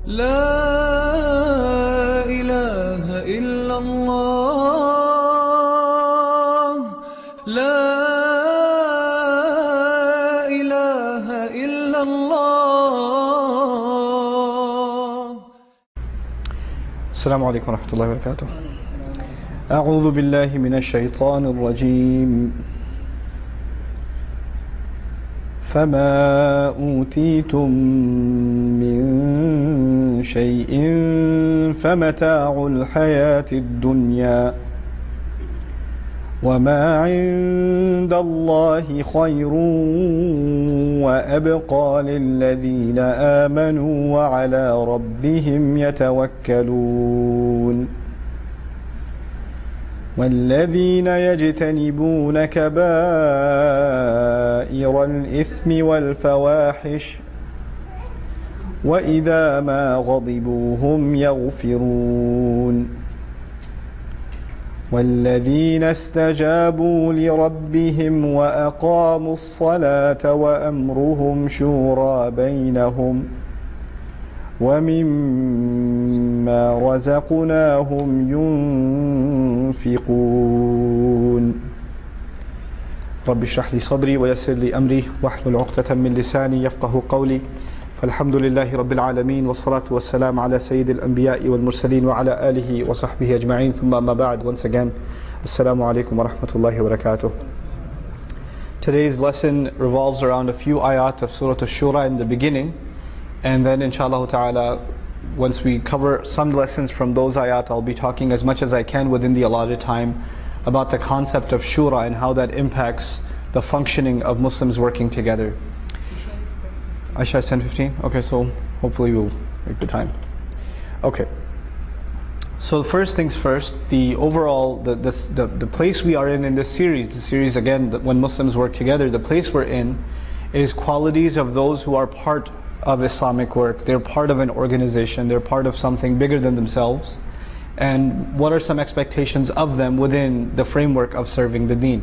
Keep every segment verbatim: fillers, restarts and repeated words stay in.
لا إله إلا الله لا إله إلا الله. السلام عليكم ورحمة الله وبركاته. أعوذ بالله من الشيطان الرجيم. فما أوتيتم من شيء فمتاع الحياة الدنيا وما عند الله خير وأبقى للذين آمنوا وعلى ربهم يتوكلون والذين يجتنبون كبائر الإثم والفواحش وإذا ما غضبوا هم يغفرون والذين استجابوا لربهم وأقاموا الصلاة وأمرهم شورى بينهم ومما رزقناهم ينفقون رب اشرح لي صدري ويسر لي أمري واحلل عقدة من لساني يفقه قولي فالحمد لله رب العالمين والصلاة والسلام على سيد الأنبياء والمرسلين وعلى آله وصحبه أجمعين ثم ما بعد. Once again, Assalamu alaikum wa rahmatullahi wa barakatuh. Today's lesson revolves around a few ayat of Surah Ash-Shura in the beginning, and then inshallah ta'ala once we cover some lessons from those ayat, I'll be talking as much as I can within the allotted time about the concept of Shura and how that impacts the functioning of Muslims working together. Aisha is ten fifteen? Okay, so hopefully we'll make the time. Okay. So first things first, the overall, the, the, the, the place we are in in this series, the series again, the, when Muslims work together, the place we're in is qualities of those who are part of Islamic work. They're part of an organization, they're part of something bigger than themselves. And what are some expectations of them within the framework of serving the deen?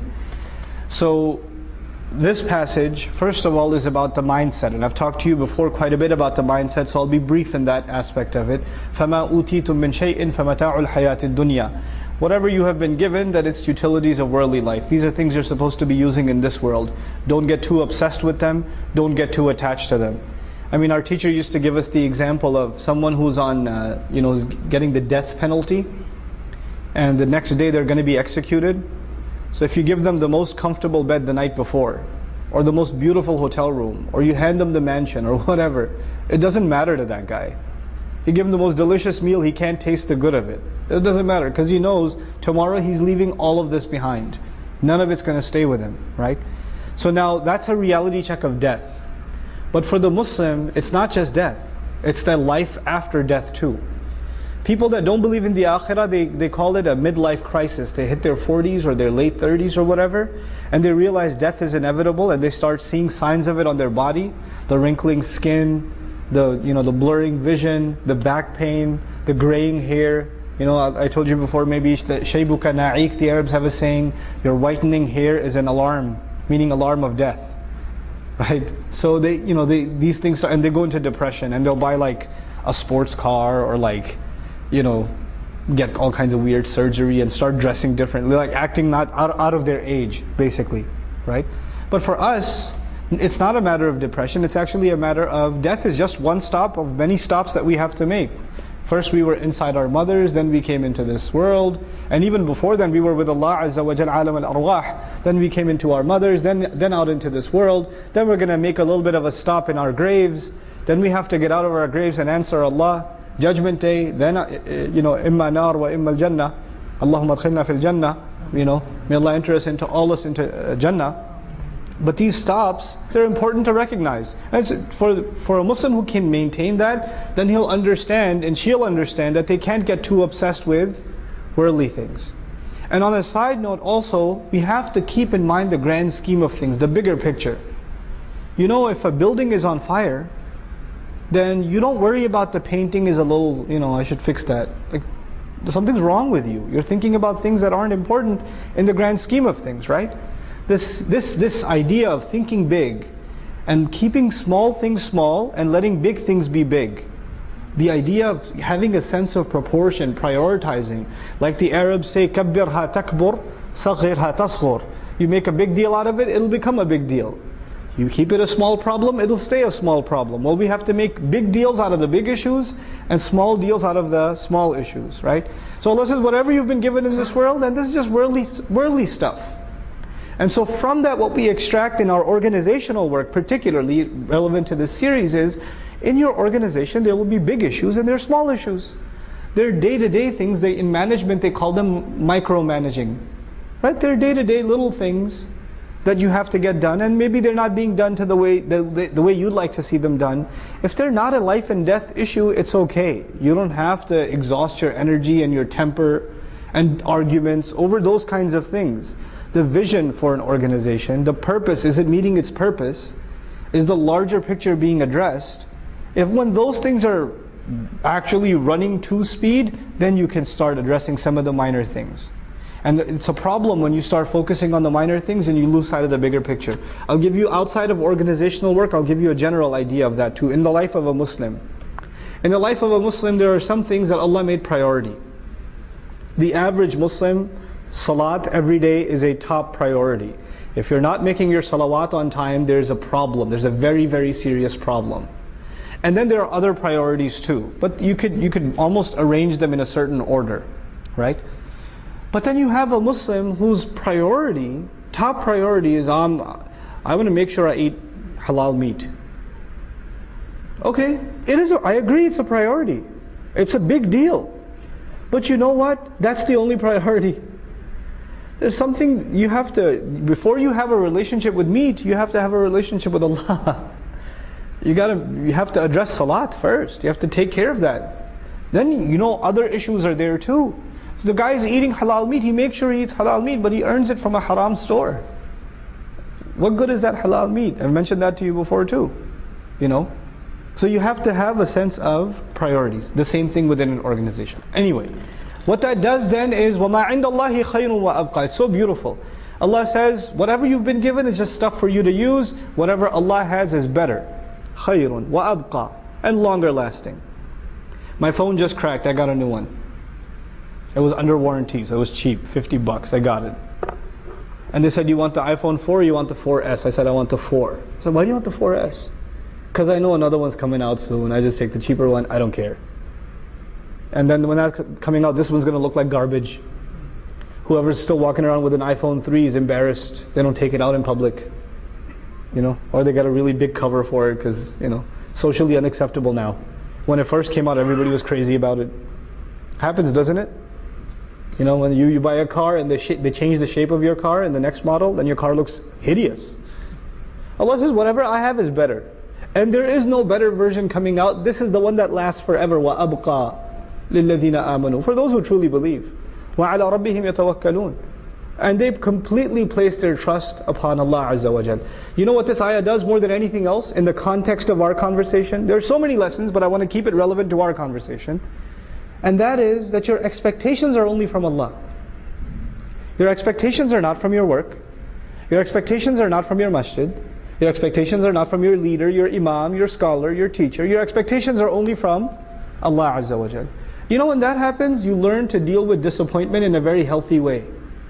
So this passage, first of all, is about the mindset, and I've talked to you before quite a bit about the mindset, so I'll be brief in that aspect of it. فَمَا أُوتِيتُم مِّن شَيْءٍ فَمَتَاعُ الْحَيَاةِ الدُّنْيَا. Whatever you have been given, that it's utilities of worldly life. These are things you're supposed to be using in this world. Don't get too obsessed with them, don't get too attached to them. I mean, our teacher used to give us the example of someone who's on, uh, you know, getting the death penalty, and the next day they're going to be executed. So if you give them the most comfortable bed the night before, or the most beautiful hotel room, or you hand them the mansion, or whatever, it doesn't matter to that guy. You give him the most delicious meal, he can't taste the good of it. It doesn't matter, because he knows tomorrow he's leaving all of this behind. None of it's going to stay with him, right? So now that's a reality check of death. But for the Muslim, it's not just death, it's the life after death too. People that don't believe in the akhirah, they, they call it a midlife crisis. They hit their forties or their late thirties or whatever, and they realize death is inevitable, and they start seeing signs of it on their body. The wrinkling skin, the you know the blurring vision, the back pain, the graying hair. You know, I, I told you before, maybe shaybuka na'ik, the Arabs have a saying, your whitening hair is an alarm, meaning alarm of death. Right? So they, you know, they these things start, and they go into depression, and they'll buy like a sports car, or like, you know, get all kinds of weird surgery and start dressing differently, like acting not out, out of their age, basically, right? But for us, it's not a matter of depression, it's actually a matter of death is just one stop of many stops that we have to make. First we were inside our mothers, then we came into this world, and even before then we were with Allah Azza wa Jal, Alam al-Arwah. Then we came into our mothers, then, then out into this world, then we're going to make a little bit of a stop in our graves, then we have to get out of our graves and answer Allah. Judgment Day, then uh, you know, imma nar wa imma al-jannah, Allahumma adkhilna fil jannah, you know, may Allah enter us into, all us into uh, Jannah. But these stops, they're important to recognize. And for, for a Muslim who can maintain that, then he'll understand, and she'll understand, that they can't get too obsessed with worldly things. And on a side note also, we have to keep in mind the grand scheme of things, the bigger picture. You know, if a building is on fire, then you don't worry about the painting is a little, you know, I should fix that. Like, something's wrong with you. You're thinking about things that aren't important in the grand scheme of things, right? This, this, this idea of thinking big and keeping small things small and letting big things be big. The idea of having a sense of proportion, prioritizing. Like the Arabs say, كَبِّرْهَا تَكْبُرْ صَغِّرْهَا تَصْغُرْ. You make a big deal out of it, it'll become a big deal. You keep it a small problem, it'll stay a small problem. Well, we have to make big deals out of the big issues and small deals out of the small issues, right? So Allah says, whatever you've been given in this world, and this is just worldly, worldly stuff. And so from that, what we extract in our organizational work, particularly relevant to this series, is in your organization there will be big issues and there are small issues. There are day-to-day things, they, in management they call them micromanaging. Right? There are day-to-day little things that you have to get done, and maybe they're not being done to the way the, the, the way you'd like to see them done. If they're not a life and death issue, it's okay. You don't have to exhaust your energy and your temper and arguments over those kinds of things. The vision for an organization, the purpose, is it meeting its purpose? Is the larger picture being addressed? If when those things are actually running to speed, then you can start addressing some of the minor things. And it's a problem when you start focusing on the minor things and you lose sight of the bigger picture. I'll give you, outside of organizational work, I'll give you a general idea of that too. In the life of a Muslim. In the life of a Muslim, there are some things that Allah made priority. The average Muslim, salat every day is a top priority. If you're not making your salawat on time, there's a problem. There's a very, very serious problem. And then there are other priorities too. But you could, you could almost arrange them in a certain order, right? But then you have a Muslim whose priority, top priority is, um, I want to make sure I eat halal meat. Okay, it is. A, I agree, it's a priority. It's a big deal. But you know what? That's the only priority. There's something you have to, before you have a relationship with meat, you have to have a relationship with Allah. You gotta, you have to address salat first. You have to take care of that. Then you know other issues are there too. So the guy is eating halal meat, he makes sure he eats halal meat, but he earns it from a haram store. What good is that halal meat? I've mentioned that to you before too. You know? So you have to have a sense of priorities. The same thing within an organization. Anyway, what that does then is, وَمَا عِنْدَ اللَّهِ خَيْرٌ وَأَبْقَى. It's so beautiful. Allah says, whatever you've been given is just stuff for you to use. Whatever Allah has is better. خَيْرٌ وَأَبْقَى. And longer lasting. My phone just cracked, I got a new one. It was under warranty, so it was cheap, fifty bucks, I got it. And they said, you want the iPhone four or you want the four S? I said, I want the four. I said, why do you want the four S? Because I know another one's coming out soon, I just take the cheaper one, I don't care. And then when that's coming out, this one's going to look like garbage. Whoever's still walking around with an iPhone three is embarrassed. They don't take it out in public. You know, or they got a really big cover for it because, you know, socially unacceptable now. When it first came out, everybody was crazy about it. Happens, doesn't it? You know, when you, you buy a car and they, sh they change the shape of your car in the next model, then your car looks hideous. Allah says, whatever I have is better. And there is no better version coming out. This is the one that lasts forever. وَأَبْقَى لِلَّذِينَ آمَنُوا. For those who truly believe. وَعَلَى رَبِّهِمْ يَتَوَكَّلُونَ. And they completely place their trust upon Allah Azza wa Jal. You know what this ayah does more than anything else in the context of our conversation? There are so many lessons, but I want to keep it relevant to our conversation. And that is that your expectations are only from Allah. Your expectations are not from your work. Your expectations are not from your masjid. Your expectations are not from your leader, your imam, your scholar, your teacher. Your expectations are only from Allah Azza wa Jal. You know, when that happens, you learn to deal with disappointment in a very healthy way.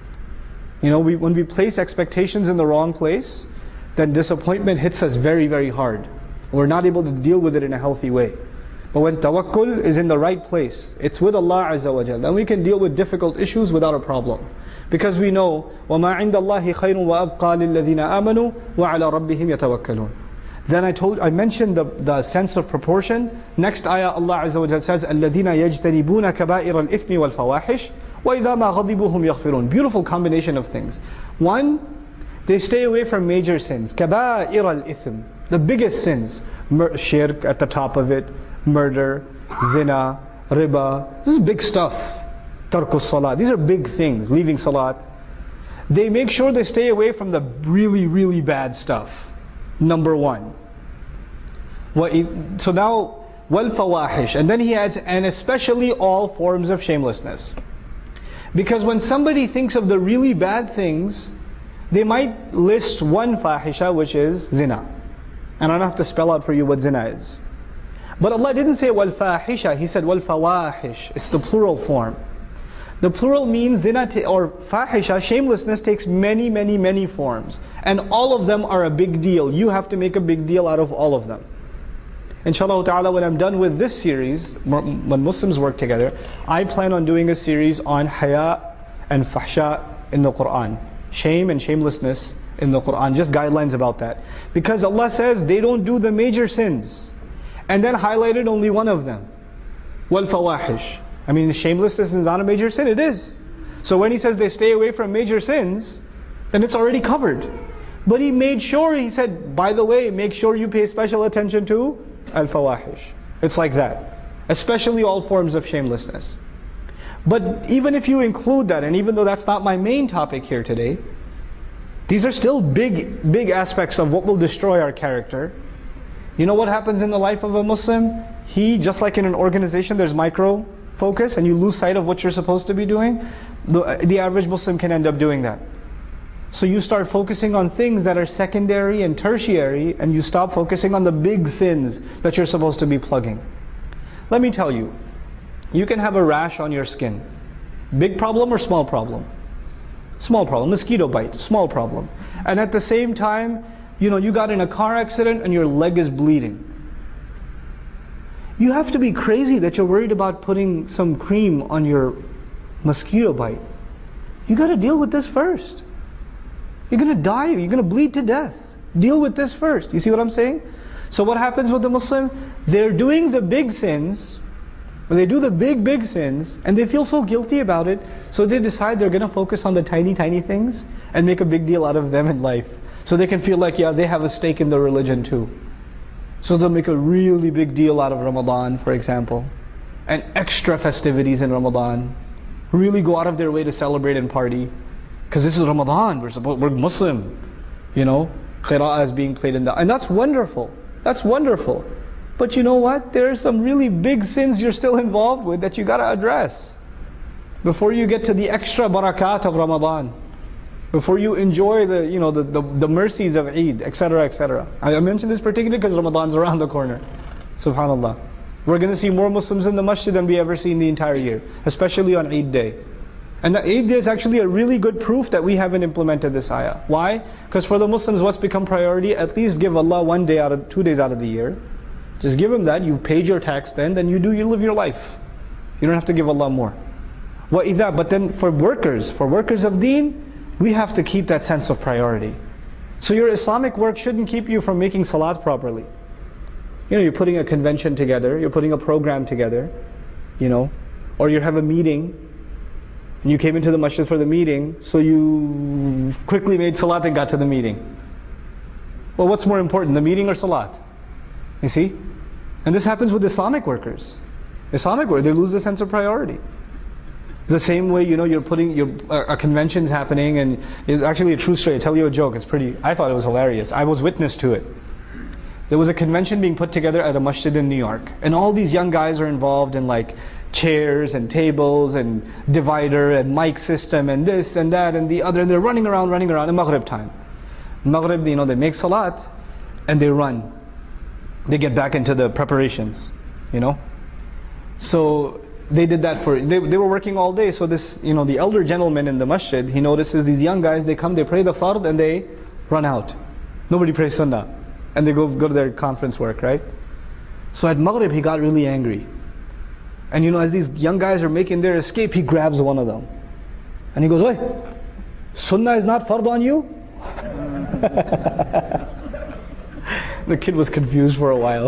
You know, we, when we place expectations in the wrong place, then disappointment hits us very, very hard. We're not able to deal with it in a healthy way. But when tawakkul is in the right place, it's with Allah Azza wa Jal, then we can deal with difficult issues without a problem. Because we know, وَمَا عِنْدَ اللَّهِ خَيْرٌ وَأَبْقَى لِلَّذِينَ آمَنُوا وَعَلَى رَبِّهِمْ يَتَوَكَّلُونَ. Then I told, I mentioned the, the sense of proportion. Next ayah, Allah Azza wa Jal says, الَّذِينَ يَجْتَنِبُونَ كَبَائِرَ الْإِثْمِ وَالْفَوَاحِشِ وَإِذَا مَا غَضِبُوا هُمْ يَغْفِرُونَ. Beautiful combination of things. One, they stay away from major sins. كَبَائِرَ الْإِثْمِ. The biggest sins. Shirk at the top of it. Murder, zina, riba. This is big stuff. Tarkus salat. These are big things. Leaving salat. They make sure they stay away from the really, really bad stuff. Number one. So now, wal fawahish. And then he adds, and especially all forms of shamelessness. Because when somebody thinks of the really bad things, they might list one fahisha, which is zina. And I don't have to spell out for you what zina is. But Allah didn't say wal-fahisha, He said wal-fawahish. It's the plural form. The plural means zina or fahisha, shamelessness, takes many, many, many forms. And all of them are a big deal. You have to make a big deal out of all of them. Inshallah ta'ala, when I'm done with this series, when Muslims work together, I plan on doing a series on haya and fahsha in the Quran. Shame and shamelessness in the Quran. Just guidelines about that. Because Allah says they don't do the major sins. And then highlighted only one of them. Wal-fawahish. I mean, shamelessness is not a major sin. It is. So when He says they stay away from major sins, then it's already covered. But He made sure, He said, by the way, make sure you pay special attention to al-fawahish. It's like that. Especially all forms of shamelessness. But even if you include that, and even though that's not my main topic here today, these are still big, big aspects of what will destroy our character. You know what happens in the life of a Muslim? He, just like in an organization, there's micro focus and you lose sight of what you're supposed to be doing. The, the average Muslim can end up doing that. So you start focusing on things that are secondary and tertiary, and you stop focusing on the big sins that you're supposed to be plugging. Let me tell you, you can have a rash on your skin. Big problem or small problem? Small problem. Mosquito bite, small problem. And at the same time, you know, you got in a car accident and your leg is bleeding. You have to be crazy that you're worried about putting some cream on your mosquito bite. You got to deal with this first. You're going to die, you're going to bleed to death. Deal with this first. You see what I'm saying? So what happens with the Muslim? They're doing the big sins, when they do the big, big sins, and they feel so guilty about it, so they decide they're going to focus on the tiny, tiny things and make a big deal out of them in life. So they can feel like, yeah, they have a stake in the religion too. So they'll make a really big deal out of Ramadan, for example, and extra festivities in Ramadan. Really go out of their way to celebrate and party. Because this is Ramadan, we're supposed, we're Muslim. You know, qira'ah is being played in that. And that's wonderful. That's wonderful. But you know what? There are some really big sins you're still involved with that you got to address. Before you get to the extra barakat of Ramadan. Before you enjoy the, you know, the, the, the mercies of Eid, et cetera, et cetera. I mention this particularly because Ramadan's around the corner. Subhanallah. We're going to see more Muslims in the masjid than we ever see in the entire year. Especially on Eid day. And the Eid day is actually a really good proof that we haven't implemented this ayah. Why? Because for the Muslims, what's become priority? At least give Allah one day out of, two days out of the year. Just give Him that. You've paid your tax then, then you do, you live your life. You don't have to give Allah more. وَإِذَا But then for workers, for workers of deen, we have to keep that sense of priority. So your Islamic work shouldn't keep you from making salat properly. You know, you're putting a convention together, you're putting a program together, you know, or you have a meeting, and you came into the masjid for the meeting, so you quickly made salat and got to the meeting. Well, what's more important, the meeting or salat? You see? And this happens with Islamic workers. Islamic workers, they lose the sense of priority. The same way, you know, you're putting, your a, a convention's happening, and it's actually a true story. I tell you a joke, it's pretty, I thought it was hilarious. I was witness to it. There was a convention being put together at a masjid in New York, and all these young guys are involved in like chairs and tables and divider and mic system and this and that and the other, and they're running around, running around in Maghrib time. Maghrib, you know, they make salat, and they run. They get back into the preparations, you know. So they did that for, they, they were working all day, so this, you know, the elder gentleman in the masjid, he notices these young guys, they come, they pray the fard, and they run out. Nobody prays sunnah. And they go, go to their conference work, right? So at Maghrib, he got really angry. And you know, as these young guys are making their escape, he grabs one of them. And he goes, "Oi, sunnah is not fard on you?" The kid was confused for a while.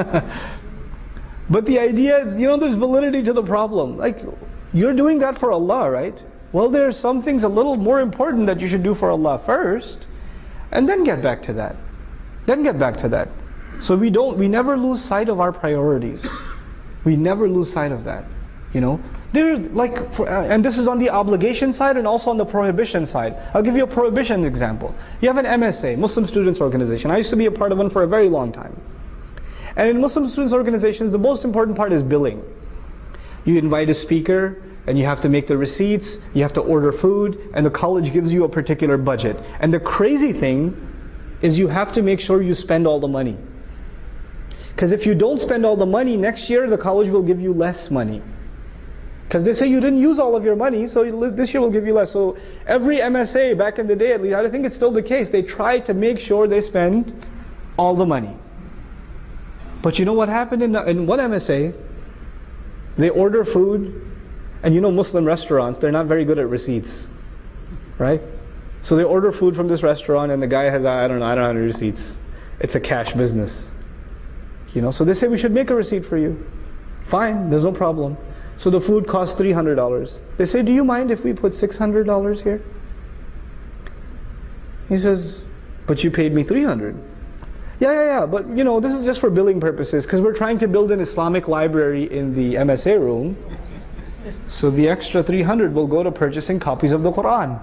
But the idea, you know, there's validity to the problem. Like, you're doing that for Allah, right? Well, there are some things a little more important that you should do for Allah first, and then get back to that. Then get back to that. So we don't, we never lose sight of our priorities. We never lose sight of that. You know, there, like, for, uh, and this is on the obligation side and also on the prohibition side. I'll give you a prohibition example. You have an M S A, Muslim Students Organization. I used to be a part of one for a very long time. And in Muslim students organizations, the most important part is billing. You invite a speaker, and you have to make the receipts, you have to order food, and the college gives you a particular budget. And the crazy thing is you have to make sure you spend all the money. Because if you don't spend all the money, next year the college will give you less money. Because they say you didn't use all of your money, so this year will give you less. So every M S A, back in the day at least, I think it's still the case, they try to make sure they spend all the money. But you know what happened in, in one M S A? They order food, and you know Muslim restaurants, they're not very good at receipts. Right? So they order food from this restaurant, and the guy has, I don't know, I don't know any receipts. It's a cash business. You know, so they say we should make a receipt for you. Fine, there's no problem. So the food costs three hundred dollars. They say, do you mind if we put six hundred dollars here? He says, but you paid me three hundred dollars. Yeah, yeah, yeah, but you know, this is just for billing purposes, because we're trying to build an Islamic library in the M S A room. So the extra three hundred will go to purchasing copies of the Quran.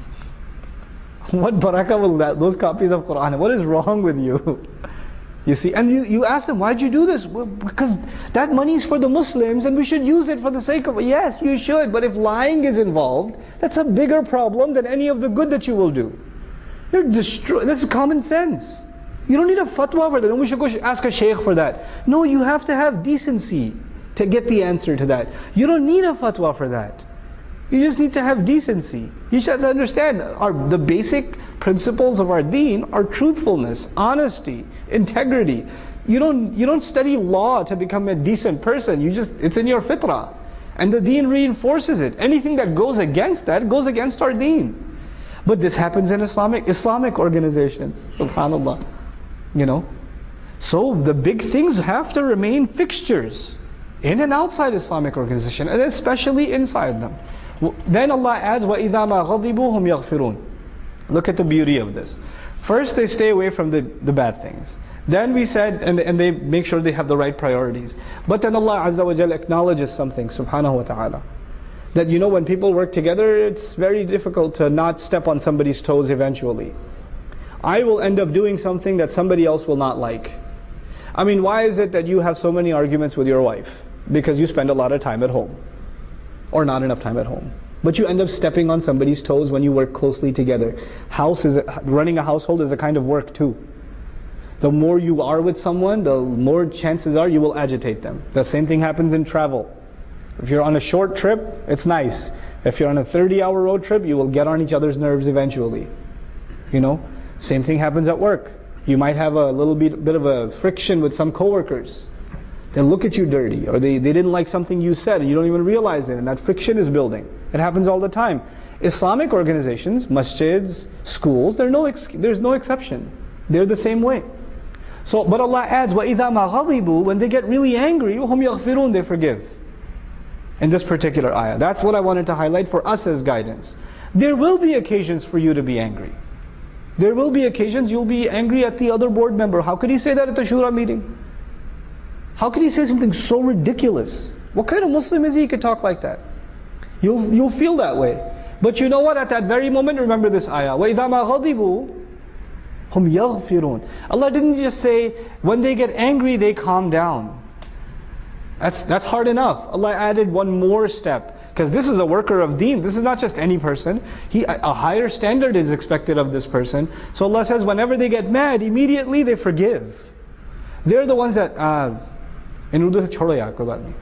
What barakah will that, those copies of Quran, what is wrong with you? You see, and you, you ask them, why'd you do this? Well, because that money is for the Muslims and we should use it for the sake of, yes, you should, but if lying is involved, that's a bigger problem than any of the good that you will do. You're destroy. That's common sense. You don't need a fatwa for that. And we should go ask a shaykh for that. No, you have to have decency to get the answer to that. You don't need a fatwa for that. You just need to have decency. You should understand our, the basic principles of our deen are truthfulness, honesty, integrity. You don't you don't study law to become a decent person. You just it's in your fitrah. And the deen reinforces it. Anything that goes against that goes against our deen. But this happens in Islamic Islamic organizations. Subhanallah. You know? So the big things have to remain fixtures in and outside Islamic organization, and especially inside them. Then Allah adds, وَإِذَا مَا غَضِبُوا هُمْ يَغْفِرُونَ. Look at the beauty of this. First they stay away from the, the bad things. Then we said, and, and they make sure they have the right priorities. But then Allah Azza wa Jalla acknowledges something, subhanahu wa ta'ala. That you know when people work together, it's very difficult to not step on somebody's toes eventually. I will end up doing something that somebody else will not like. I mean, why is it that you have so many arguments with your wife? Because you spend a lot of time at home. Or not enough time at home. But you end up stepping on somebody's toes when you work closely together. House is a, running a household is a kind of work too. The more you are with someone, the more chances are you will agitate them. The same thing happens in travel. If you're on a short trip, it's nice. If you're on a thirty hour road trip, you will get on each other's nerves eventually. You know? Same thing happens at work. You might have a little bit, bit of a friction with some coworkers. They look at you dirty, or they, they didn't like something you said and you don't even realize it, and that friction is building. It happens all the time. Islamic organizations, masjids, schools, there's no, ex there's no exception. They're the same way. So, but Allah adds, وَإِذَا مَا غَضِبُوا, when they get really angry, هُمْ يَغْفِرُونَ, they forgive. In this particular ayah. That's what I wanted to highlight for us as guidance. There will be occasions for you to be angry. There will be occasions you'll be angry at the other board member. How could he say that at the shura meeting? How could he say something so ridiculous? What kind of Muslim is he, he could talk like that? You'll, you'll feel that way. But you know what? At that very moment, remember this ayah. وَإِذَا مَا غَضِبُوا هُمْ يَغْفِرُونَ. Allah didn't just say, when they get angry, they calm down. That's, that's hard enough. Allah added one more step. Because this is a worker of deen. This is not just any person. He, a higher standard is expected of this person. So Allah says, whenever they get mad, immediately they forgive. They're the ones that... Uh, In Urdu se chodo yaar, koi baat nahi.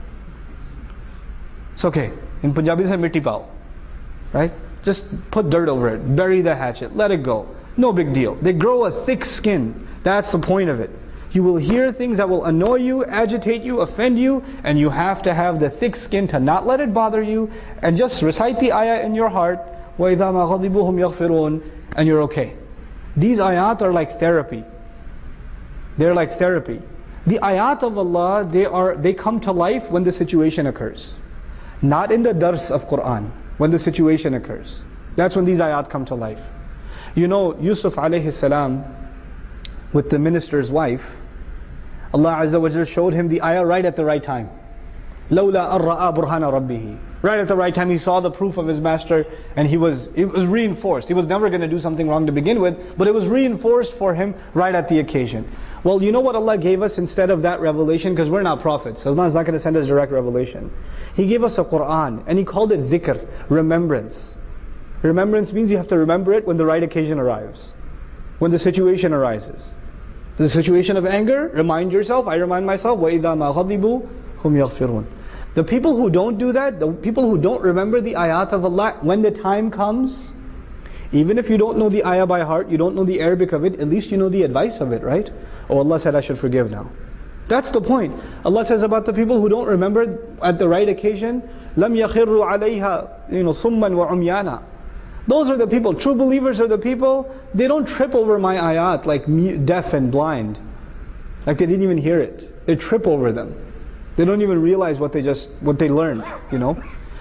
It's okay. In Punjabi se mitti pao. Right? Just put dirt over it. Bury the hatchet. Let it go. No big deal. They grow a thick skin. That's the point of it. You will hear things that will annoy you, agitate you, offend you, and you have to have the thick skin to not let it bother you, and just recite the ayah in your heart, وَإِذَا مَا غَضِبُوا هُمْ يَغْفِرُونَ, and you're okay. These ayat are like therapy. They're like therapy. The ayat of Allah, they are they come to life when the situation occurs. Not in the dars of Quran, when the situation occurs. That's when these ayat come to life. You know, Yusuf alayhi salam, with the minister's wife, Allah Azza wa Jalla showed him the ayah right at the right time. لَوْلَا أَرَّأَى بُرْهَانَ رَبِّهِ. Right at the right time he saw the proof of his master, and he was, it was reinforced. He was never going to do something wrong to begin with, but it was reinforced for him right at the occasion. Well, you know what Allah gave us instead of that revelation? Because we're not prophets. Allah is not going to send us direct revelation. He gave us a Quran, and He called it dhikr, remembrance. Remembrance means you have to remember it when the right occasion arrives, when the situation arises. The situation of anger, remind yourself, I remind myself, وَإِذَا مَا غَضِبُوا هُمْ يَغْفِرُونَ. The people who don't do that, the people who don't remember the ayat of Allah, when the time comes, even if you don't know the ayah by heart, you don't know the Arabic of it, at least you know the advice of it, right? Oh, Allah said I should forgive now. That's the point. Allah says about the people who don't remember at the right occasion, لَمْ يَخِرُّوا عَلَيْهَا you know, summan wa umyana. Those are the people, true believers are the people, they don't trip over my ayat like deaf and blind. Like they didn't even hear it. They trip over them. They don't even realize what they just, what they learned, you know.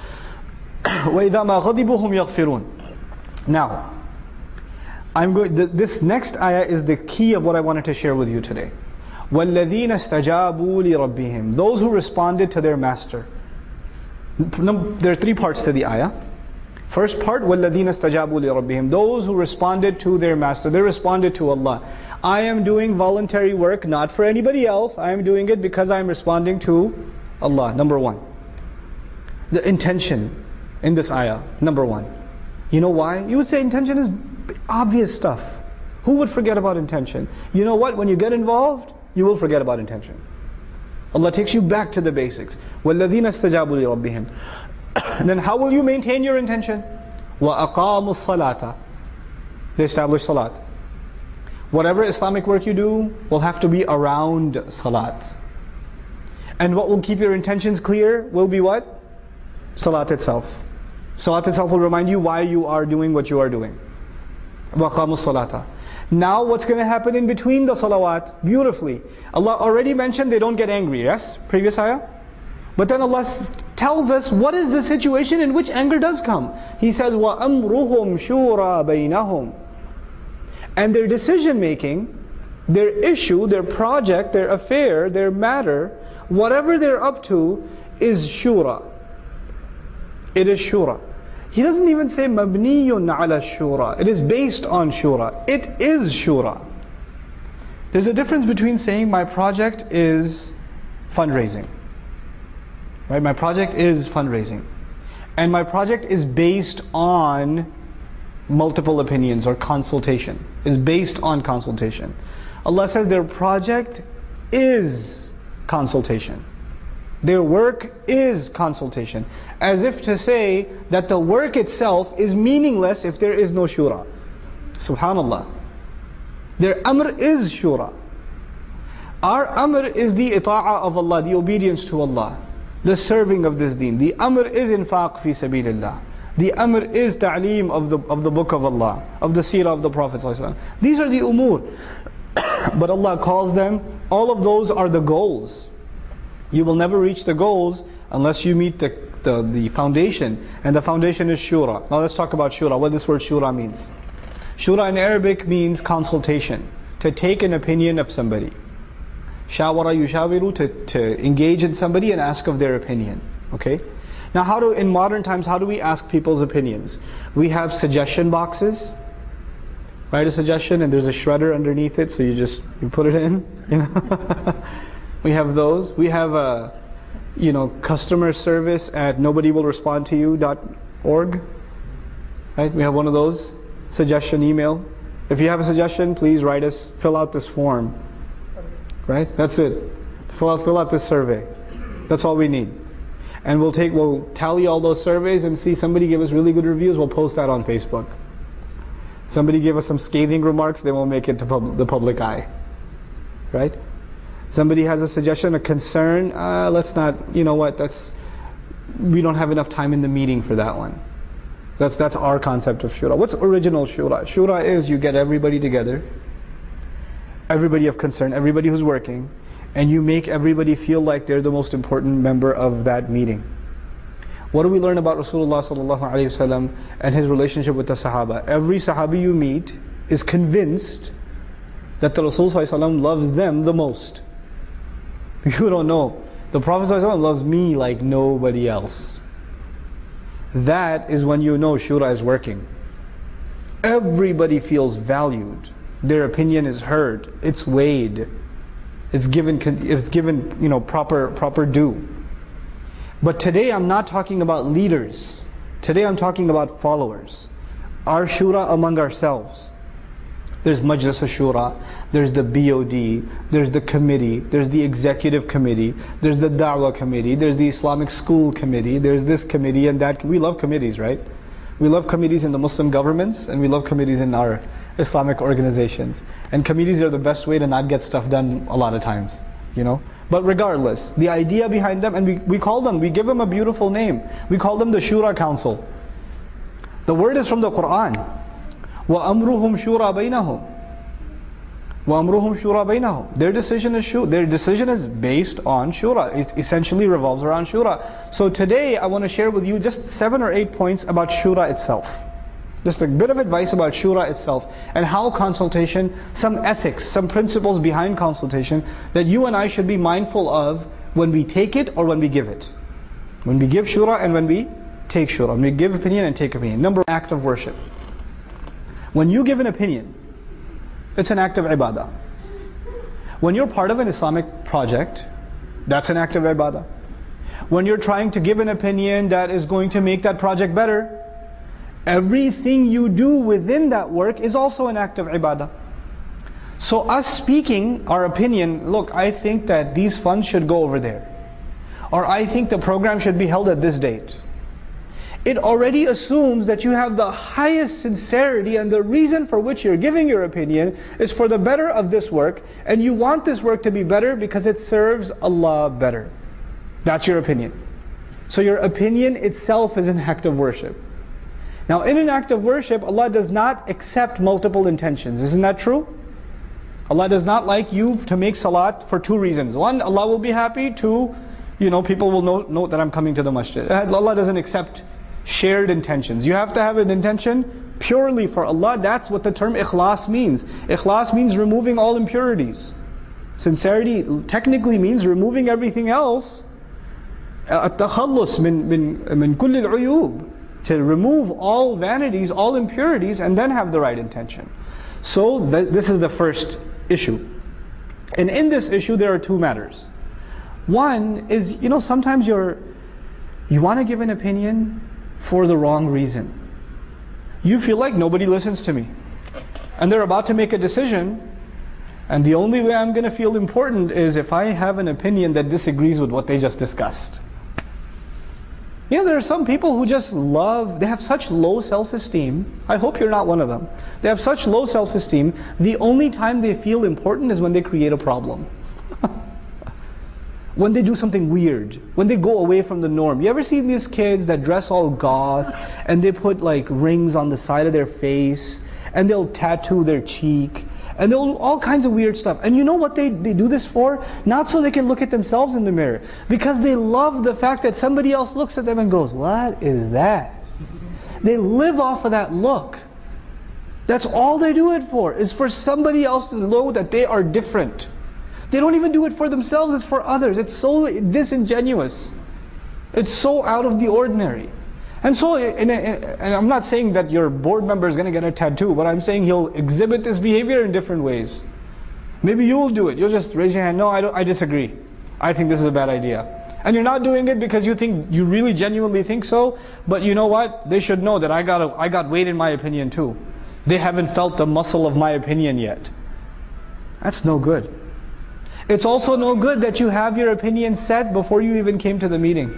وَإِذَا مَا غَضِبُوا هُمْ يَغْفِرُونَ. Now, I'm going. Th this next ayah is the key of what I wanted to share with you today. وَالَّذِينَ اسْتَجَابُوا لِرَبِّهِمْ. Those who responded to their master. There are three parts to the ayah. First part, وَالَّذِينَ اسْتَجَابُوا لِرَبِّهِمْ. Those who responded to their master. They responded to Allah. I am doing voluntary work not for anybody else. I am doing it because I am responding to Allah. Number one. The intention in this ayah. Number one. You know why? You would say intention is obvious stuff. Who would forget about intention? You know what? When you get involved, you will forget about intention. Allah takes you back to the basics. وَالَّذِينَ اسْتَجَابُوا لِرَبِّهِمْ. And then how will you maintain your intention? وَأَقَامُوا الصَّلَاةَ. They establish salat. Whatever Islamic work you do will have to be around salat. And what will keep your intentions clear will be what? Salat itself. Salat itself will remind you why you are doing what you are doing. وَأَقَامُوا الصَّلَاةَ. Now what's going to happen in between the salawat? Beautifully. Allah already mentioned they don't get angry, yes? Previous ayah? But then Allah tells us what is the situation in which anger does come. He says, وَأَمْرُهُمْ شُورَى بَيْنَهُمْ. And their decision making, their issue, their project, their affair, their matter, whatever they're up to is shura. It is shura. He doesn't even say mabniyun ala shura. It is based on shura. It is shura. There's a difference between saying my project is fundraising. Right? My project is fundraising. And my project is based on multiple opinions or consultation. It's based on consultation. Allah says their project is consultation. Their work is consultation. As if to say that the work itself is meaningless if there is no shura. Subhanallah. Their amr is shura. Our amr is the ita'ah of Allah, the obedience to Allah, the serving of this deen. The amr is infaq fi sabilillah. The amr is ta'aleem of the, of the book of Allah, of the seerah of the Prophet ﷺ. These are the umur. But Allah calls them, all of those are the goals. You will never reach the goals unless you meet the, the, the foundation. And the foundation is shura. Now let's talk about shura, what this word shura means. Shura in Arabic means consultation. To take an opinion of somebody. Shawara yushawiru, to, to engage in somebody and ask of their opinion. Okay? Now how do, in modern times, how do we ask people's opinions? We have suggestion boxes. Write a suggestion and there's a shredder underneath it, so you just, you put it in. You know? We have those. We have a, you know, customer service at nobody will respond to you dot org. Right? We have one of those. Suggestion email. If you have a suggestion, please write us, fill out this form. Right? That's it. Fill out, fill out this survey. That's all we need. And we'll take, we'll tally all those surveys and see somebody give us really good reviews, we'll post that on Facebook. Somebody give us some scathing remarks, they won't make it to pub the public eye. Right? Somebody has a suggestion, a concern, uh, let's not, you know what, that's, we don't have enough time in the meeting for that one. That's, that's our concept of shura. What's original shura? Shura is you get everybody together, everybody of concern, everybody who's working, and you make everybody feel like they're the most important member of that meeting. What do we learn about Rasulullah sallallahu alaihi wasallam and his relationship with the Sahaba? Every Sahabi you meet is convinced that the Rasul sallallahu alaihi wasallam loves them the most. You don't know. The Prophet ﷺ loves me like nobody else. That is when you know shura is working. Everybody feels valued. Their opinion is heard. It's weighed. It's given, it's given, you know, proper, proper due. But today I'm not talking about leaders. Today I'm talking about followers. Our shura among ourselves. There's Majlis al-Shura, there's the B O D, there's the committee, there's the executive committee, there's the Da'wah committee, there's the Islamic school committee, there's this committee and that. We love committees, right? We love committees in the Muslim governments and we love committees in our Islamic organizations. And committees are the best way to not get stuff done a lot of times, you know? But regardless, the idea behind them, and we, we call them, we give them a beautiful name. We call them the Shura Council. The word is from the Quran. وَأَمْرُهُمْ شُورَى بَيْنَهُمْ وَأَمْرُهُمْ شُورَى بَيْنَهُمْ. Their decision is shura. Their decision is based on shura. It essentially revolves around shura. So today I want to share with you just seven or eight points about shura itself. Just a bit of advice about shura itself and how consultation, some ethics, some principles behind consultation that you and I should be mindful of when we take it or when we give it. When we give shura and when we take shura. When we give opinion and take opinion. Number one, act of worship. When you give an opinion, it's an act of ibadah. When you're part of an Islamic project, that's an act of ibadah. When you're trying to give an opinion that is going to make that project better, everything you do within that work is also an act of ibadah. So us speaking our opinion, look, I think that these funds should go over there. Or I think the program should be held at this date. It already assumes that you have the highest sincerity and the reason for which you're giving your opinion is for the better of this work, and you want this work to be better because it serves Allah better. That's your opinion. So your opinion itself is an act of worship. Now in an act of worship, Allah does not accept multiple intentions. Isn't that true? Allah does not like you to make salat for two reasons. One, Allah will be happy. Two, you know, people will know, know that I'm coming to the masjid. Allah doesn't accept shared intentions. You have to have an intention purely for Allah. That's what the term ikhlas means. Ikhlas means removing all impurities. Sincerity technically means removing everything else. At-takhallus min min min kulli al-uyub. To remove all vanities, all impurities, and then have the right intention. So th this is the first issue. And in this issue there are two matters. One is, you know, sometimes you're you want to give an opinion for the wrong reason. You feel like nobody listens to me. And they're about to make a decision, and the only way I'm going to feel important is if I have an opinion that disagrees with what they just discussed. You know, there are some people who just love, they have such low self-esteem. I hope you're not one of them. They have such low self-esteem, the only time they feel important is when they create a problem. When they do something weird, when they go away from the norm. You ever seen these kids that dress all goth and they put like rings on the side of their face and they'll tattoo their cheek and they'll do all kinds of weird stuff. And you know what they, they do this for? Not so they can look at themselves in the mirror. Because they love the fact that somebody else looks at them and goes, "What is that?" They live off of that look. That's all they do it for, is for somebody else to know that they are different. They don't even do it for themselves, it's for others. It's so disingenuous. It's so out of the ordinary. And so, in a, in, and I'm not saying that your board member is going to get a tattoo, but I'm saying he'll exhibit this behavior in different ways. Maybe you will do it. You'll just raise your hand, "No, I, don't, I disagree. I think this is a bad idea." And you're not doing it because you think, you really genuinely think so, but you know what? They should know that I got, a, I got weight in my opinion too. They haven't felt the muscle of my opinion yet. That's no good. It's also no good that you have your opinion set before you even came to the meeting.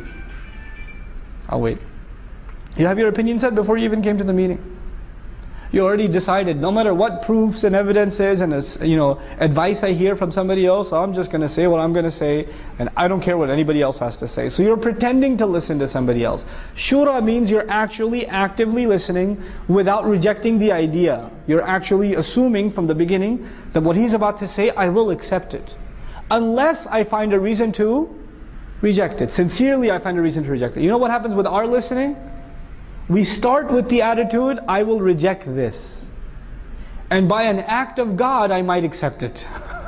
I'll wait. You have your opinion set before you even came to the meeting. You already decided, no matter what proofs and evidences and you know advice I hear from somebody else, I'm just going to say what I'm going to say, and I don't care what anybody else has to say. So you're pretending to listen to somebody else. Shura means you're actually actively listening without rejecting the idea. You're actually assuming from the beginning that what he's about to say, I will accept it. Unless I find a reason to reject it. Sincerely I find a reason to reject it. You know what happens with our listening? We start with the attitude, I will reject this. And by an act of God, I might accept it.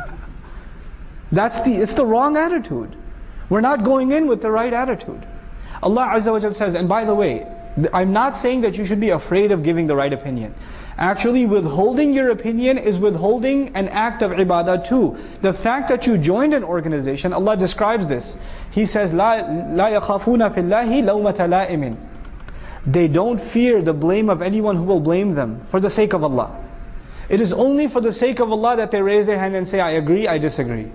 That's the, it's the wrong attitude. We're not going in with the right attitude. Allah Azza wa Jalla says, and by the way, I'm not saying that you should be afraid of giving the right opinion. Actually, withholding your opinion is withholding an act of ibadah too. The fact that you joined an organization, Allah describes this. He says, لا, لا يخافون في الله لومة لائم. They don't fear the blame of anyone who will blame them for the sake of Allah. It is only for the sake of Allah that they raise their hand and say, I agree, I disagree.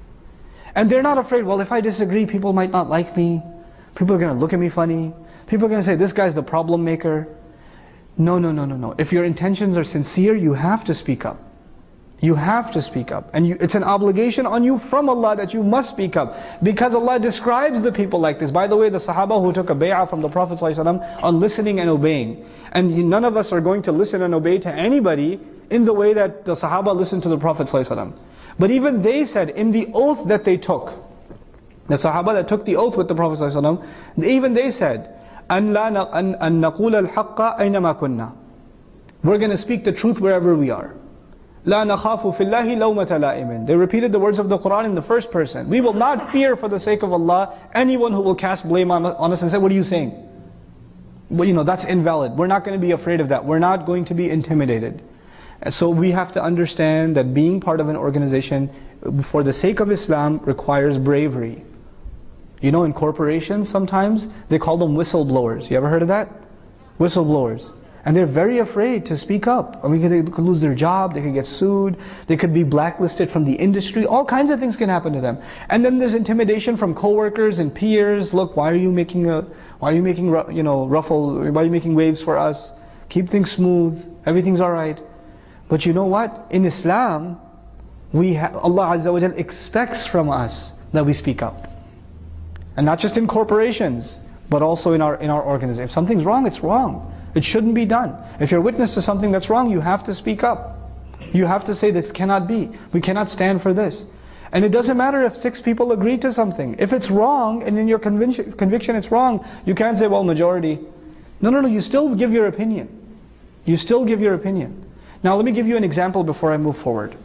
And they're not afraid, well, if I disagree, people might not like me. People are going to look at me funny. People are going to say, this guy's the problem maker. No, no, no, no, no. If your intentions are sincere, you have to speak up. You have to speak up. And you, it's an obligation on you from Allah that you must speak up. Because Allah describes the people like this. By the way, the Sahaba who took a bay'ah from the Prophet ﷺ on listening and obeying. And none of us are going to listen and obey to anybody in the way that the Sahaba listened to the Prophet ﷺ. But even they said, in the oath that they took, the Sahaba that took the oath with the Prophet ﷺ, even they said, أَن لَا أَن نَقُولَ الْحَقَّ أَيْنَمَا كُنَّا. We're going to speak the truth wherever we are. لَا نَخَافُ فِي اللَّهِ لَوْمَةَ لَائِمٍ. They repeated the words of the Quran in the first person. We will not fear for the sake of Allah anyone who will cast blame on, on us and say, what are you saying? Well, you know, that's invalid. We're not going to be afraid of that. We're not going to be intimidated. So we have to understand that being part of an organization for the sake of Islam requires bravery. You know, in corporations sometimes, they call them whistleblowers. You ever heard of that? Whistleblowers. And they're very afraid to speak up. I mean, they could lose their job, they could get sued, they could be blacklisted from the industry, all kinds of things can happen to them. And then there's intimidation from coworkers and peers. Look, why are you making a, why are you making, you know, ruffle, why are you making waves for us? Keep things smooth, everything's alright. But you know what? In Islam, we ha Allah Azza wa Jal expects from us that we speak up. And not just in corporations, but also in our, in our organization. If something's wrong, it's wrong. It shouldn't be done. If you're witness to something that's wrong, you have to speak up. You have to say, this cannot be. We cannot stand for this. And it doesn't matter if six people agree to something. If it's wrong, and in your conviction, conviction it's wrong, you can't say, well, majority. No, no, no, you still give your opinion. You still give your opinion. Now let me give you an example before I move forward.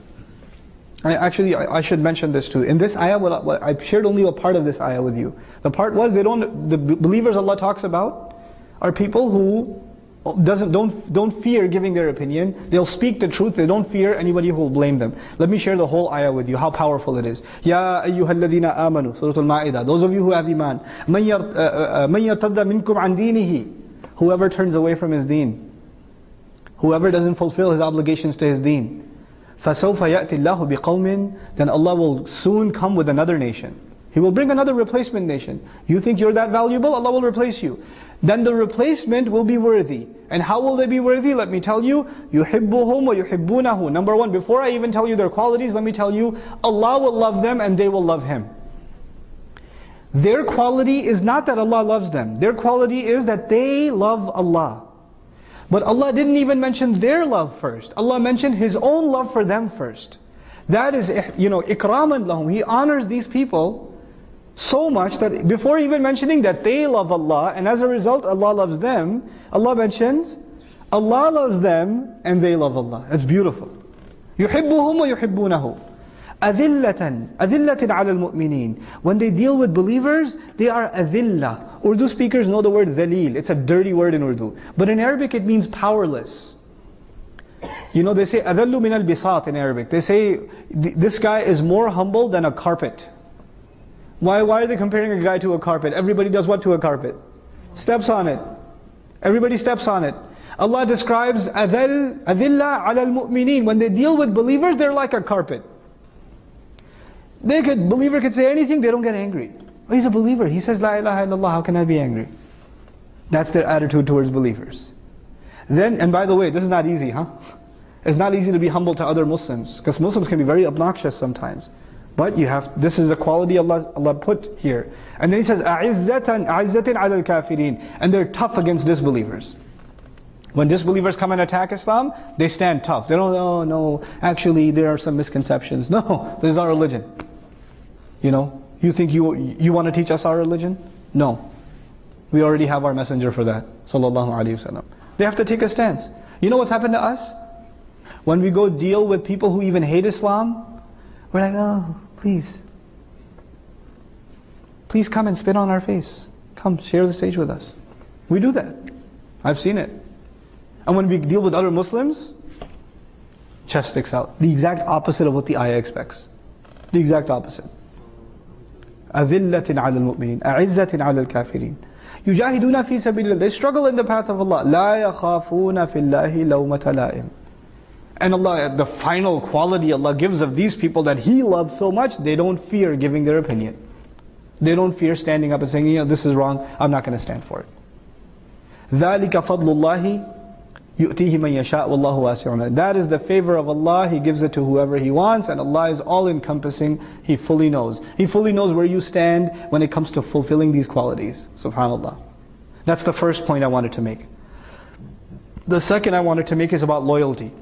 I, actually, I, I should mention this too. In this ayah, what, what, I shared only a part of this ayah with you. The part was, they don't, the believers Allah talks about are people who doesn't don't don't fear giving their opinion. They'll speak the truth. They don't fear anybody who will blame them. Let me share the whole ayah with you, how powerful it is. Ya ayyuhalladhina amanu, Surah Al-Ma'idah. Those of you who have iman. Man yartadda minkum an dinihi. Whoever turns away from his deen. Whoever doesn't fulfill his obligations to his deen. فَسَوْفَ يَأْتِ اللَّهُ بِقَوْمٍ. Then Allah will soon come with another nation. He will bring another replacement nation. You think you're that valuable? Allah will replace you. Then the replacement will be worthy. And how will they be worthy? Let me tell you, يُحِبُّهُمْ وَيُحِبُّونَهُ. Number one, before I even tell you their qualities, let me tell you, Allah will love them and they will love Him. Their quality is not that Allah loves them. Their quality is that they love Allah. But Allah didn't even mention their love first. Allah mentioned His own love for them first. That is, you know, ikraman lahum. He honors these people so much that before even mentioning that they love Allah, and as a result Allah loves them, Allah mentions Allah loves them and they love Allah. That's beautiful. يُحِبُّهُمْ وَيُحِبُّونَهُ أَذِلَّةً أَذِلَّةٍ عَلَى الْمُؤْمِنِينَ. When they deal with believers, they are adillah. Urdu speakers know the word dhalil. It's a dirty word in Urdu. But in Arabic it means powerless. You know, they say أَذَلُّ مِنَ الْبِسَاطِ in Arabic. They say this guy is more humble than a carpet. Why, why are they comparing a guy to a carpet? Everybody does what to a carpet? Steps on it. Everybody steps on it. Allah describes أَذِلَّ عَلَى الْمُؤْمِنِينَ. When they deal with believers, they're like a carpet. They could, believer could say anything, they don't get angry. Oh, he's a believer. He says, La ilaha illallah, how can I be angry? That's their attitude towards believers. Then, and by the way, this is not easy, huh? It's not easy to be humble to other Muslims, because Muslims can be very obnoxious sometimes. But you have, this is a quality Allah, Allah put here. And then He says, أَعِزَّةً أَعِزَّةٍ عَلَى الْكَافِرِينَ. And they're tough against disbelievers. When disbelievers come and attack Islam, they stand tough. They don't, oh no, actually there are some misconceptions. No, this is our religion. You know, you think you you want to teach us our religion? No. We already have our messenger for that. Sallallahu Alaihi Wasallam. They have to take a stance. You know what's happened to us? When we go deal with people who even hate Islam, we're like, oh, please. Please come and spit on our face. Come, share the stage with us. We do that. I've seen it. And when we deal with other Muslims, chest sticks out. The exact opposite of what the ayah expects. The exact opposite. أَذِلَّةٍ عَلَى الْمُؤْمِنِينَ أَعِزَّةٍ عَلَى الْكَافِرِينَ يُجَاهِدُونَ فِي سَبِيلِ اللَّهِ. They struggle in the path of Allah. لَا يَخَافُونَ فِي اللَّهِ لَوْمَةَ لَائِمٍ. And Allah, the final quality Allah gives of these people that He loves so much, they don't fear giving their opinion. They don't fear standing up and saying, you know, this is wrong, I'm not going to stand for it. ذَلِكَ فَضْلُ اللَّهِ يُؤْتِيهِ مَنْ يَشَاءُ وَاللَّهُ وَاسِعٌ. That is the favor of Allah. He gives it to whoever He wants, and Allah is all-encompassing. He fully knows. He fully knows where you stand when it comes to fulfilling these qualities. SubhanAllah. That's the first point I wanted to make. The second I wanted to make is about loyalty.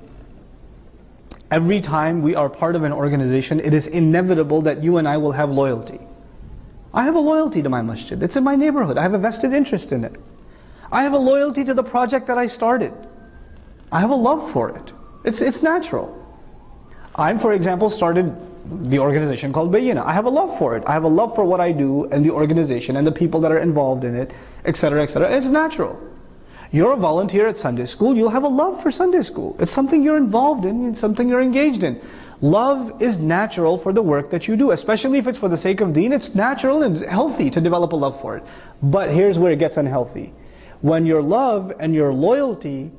Every time we are part of an organization, it is inevitable that you and I will have loyalty. I have a loyalty to my masjid. It's in my neighborhood. I have a vested interest in it. I have a loyalty to the project that I started. I have a love for it. It's, it's natural. I, for example, started the organization called Bayyina. I have a love for it. I have a love for what I do and the organization and the people that are involved in it, et cetera, et cetera. It's natural. You're a volunteer at Sunday school, you'll have a love for Sunday school. It's something you're involved in, it's something you're engaged in. Love is natural for the work that you do, especially if it's for the sake of deen. It's natural and healthy to develop a love for it. But here's where it gets unhealthy. When your love and your loyalty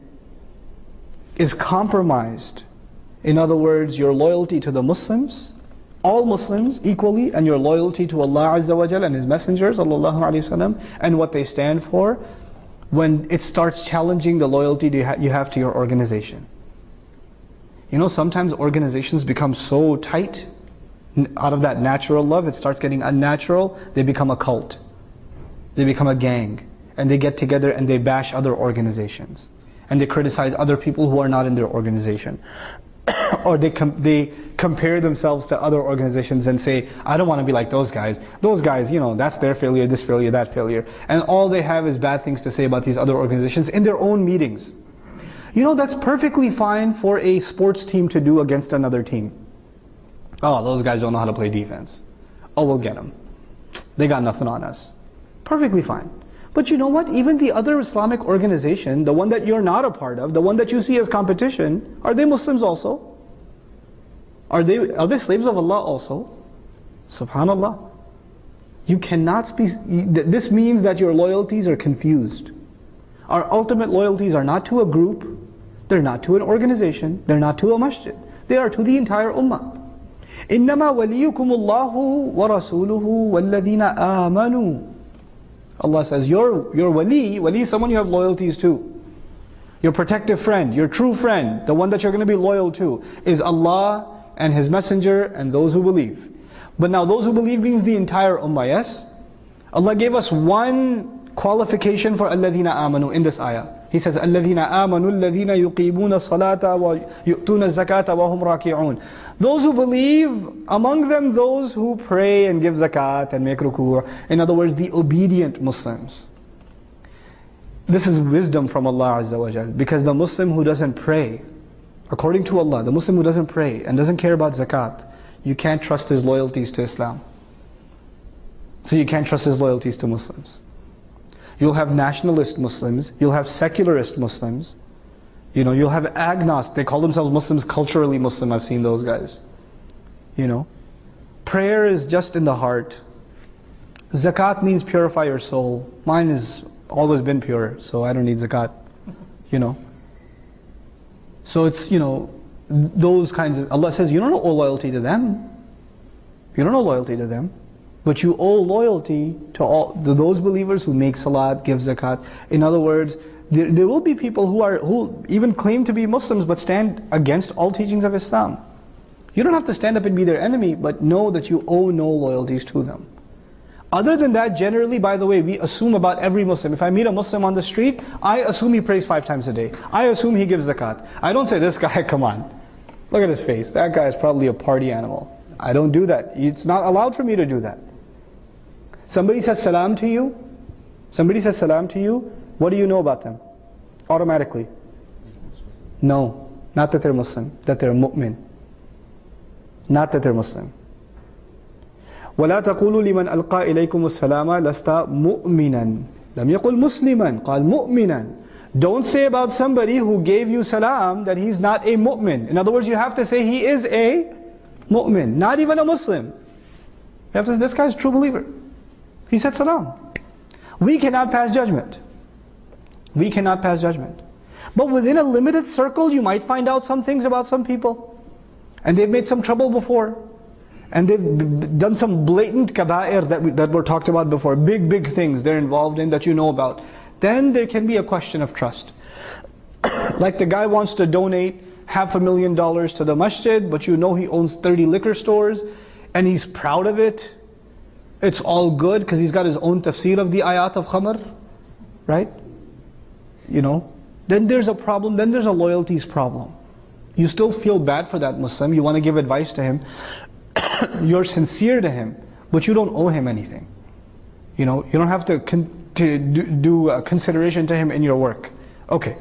is compromised, in other words, your loyalty to the Muslims, all Muslims equally, and your loyalty to Allah Azza wa Jal and His messengers, sallallahu alaihi wasallam, and what they stand for, when it starts challenging the loyalty you have to your organization. You know, sometimes organizations become so tight, out of that natural love, it starts getting unnatural, they become a cult. They become a gang. And they get together and they bash other organizations. And they criticize other people who are not in their organization. Or they com they compare themselves to other organizations and say, I don't want to be like those guys. Those guys, you know, that's their failure, this failure, that failure. And all they have is bad things to say about these other organizations in their own meetings. You know, that's perfectly fine for a sports team to do against another team. Oh, those guys don't know how to play defense. Oh, we'll get them. They got nothing on us. Perfectly fine. But you know what? Even the other Islamic organization, the one that you're not a part of, the one that you see as competition, are they Muslims also? Are they, are they slaves of Allah also? Subhanallah. You cannot speak, this means that your loyalties are confused. Our ultimate loyalties are not to a group, they're not to an organization, they're not to a masjid. They are to the entire ummah. إِنَّمَا وَلِيُّكُمُ اللَّهُ وَرَسُولُهُ وَالَّذِينَ آمَنُوا. Allah says, your, your wali, wali is someone you have loyalties to. Your protective friend, your true friend, the one that you're going to be loyal to, is Allah and His Messenger and those who believe. But now those who believe means the entire ummah, yes? Allah gave us one qualification for الَّذِينَ آمَنُوا in this ayah. He says, الَّذِينَ آمَنُوا الَّذِينَ يُقِيمُونَ الصَّلَاةَ وَيُؤْتُونَ الزَّكَاةَ وَهُمْ رَاكِعُونَ. Those who believe, among them those who pray and give zakat and make ruku'. In other words, the obedient Muslims. This is wisdom from Allah Azza wa Jal. Because the Muslim who doesn't pray, according to Allah, the Muslim who doesn't pray and doesn't care about zakat, you can't trust his loyalties to Islam. So you can't trust his loyalties to Muslims. You'll have nationalist Muslims, you'll have secularist Muslims, you know, you'll have agnostics, they call themselves Muslims, culturally Muslim, I've seen those guys. You know, prayer is just in the heart. Zakat means purify your soul. Mine has always been pure, so I don't need zakat, you know. So it's, you know, those kinds of, Allah says, you don't owe loyalty to them. You don't owe loyalty to them. But you owe loyalty to all to those believers who make salat, give zakat. In other words, there, there will be people who are who even claim to be Muslims but stand against all teachings of Islam. You don't have to stand up and be their enemy, but know that you owe no loyalties to them. Other than that, generally, by the way, we assume about every Muslim. If I meet a Muslim on the street, I assume he prays five times a day. I assume he gives zakat. I don't say, this guy, come on, look at his face. That guy is probably a party animal. I don't do that. It's not allowed for me to do that. Somebody says salam to you, somebody says salam to you, what do you know about them? Automatically. No, not that they're Muslim, that they're mu'min. Not that they're Muslim. وَلَا تَقُولُوا لِمَنْ أَلْقَى إِلَيْكُمُ السَّلَامَ لَسْتَ مُؤْمِنًا لَمْ يَقُلْ مُسْلِمًا قَالْ مُؤْمِنًا. Don't say about somebody who gave you salam that he's not a mu'min. In other words, you have to say he is a mu'min, not even a Muslim. You have to say, this guy is a true believer. He said salam. We cannot pass judgment. We cannot pass judgment. But within a limited circle, you might find out some things about some people. And they've made some trouble before. And they've b- done some blatant kaba'ir that, we, that were talked about before. Big, big things they're involved in that you know about. Then there can be a question of trust. Like the guy wants to donate half a million dollars to the masjid, but you know he owns thirty liquor stores, and he's proud of it. It's all good because he's got his own tafsir of the ayat of khamr, right? You know, then there's a problem, then there's a loyalties problem. You still feel bad for that Muslim, you want to give advice to him, you're sincere to him, but you don't owe him anything. You know, you don't have to, con- to do, do uh, consideration to him in your work. Okay.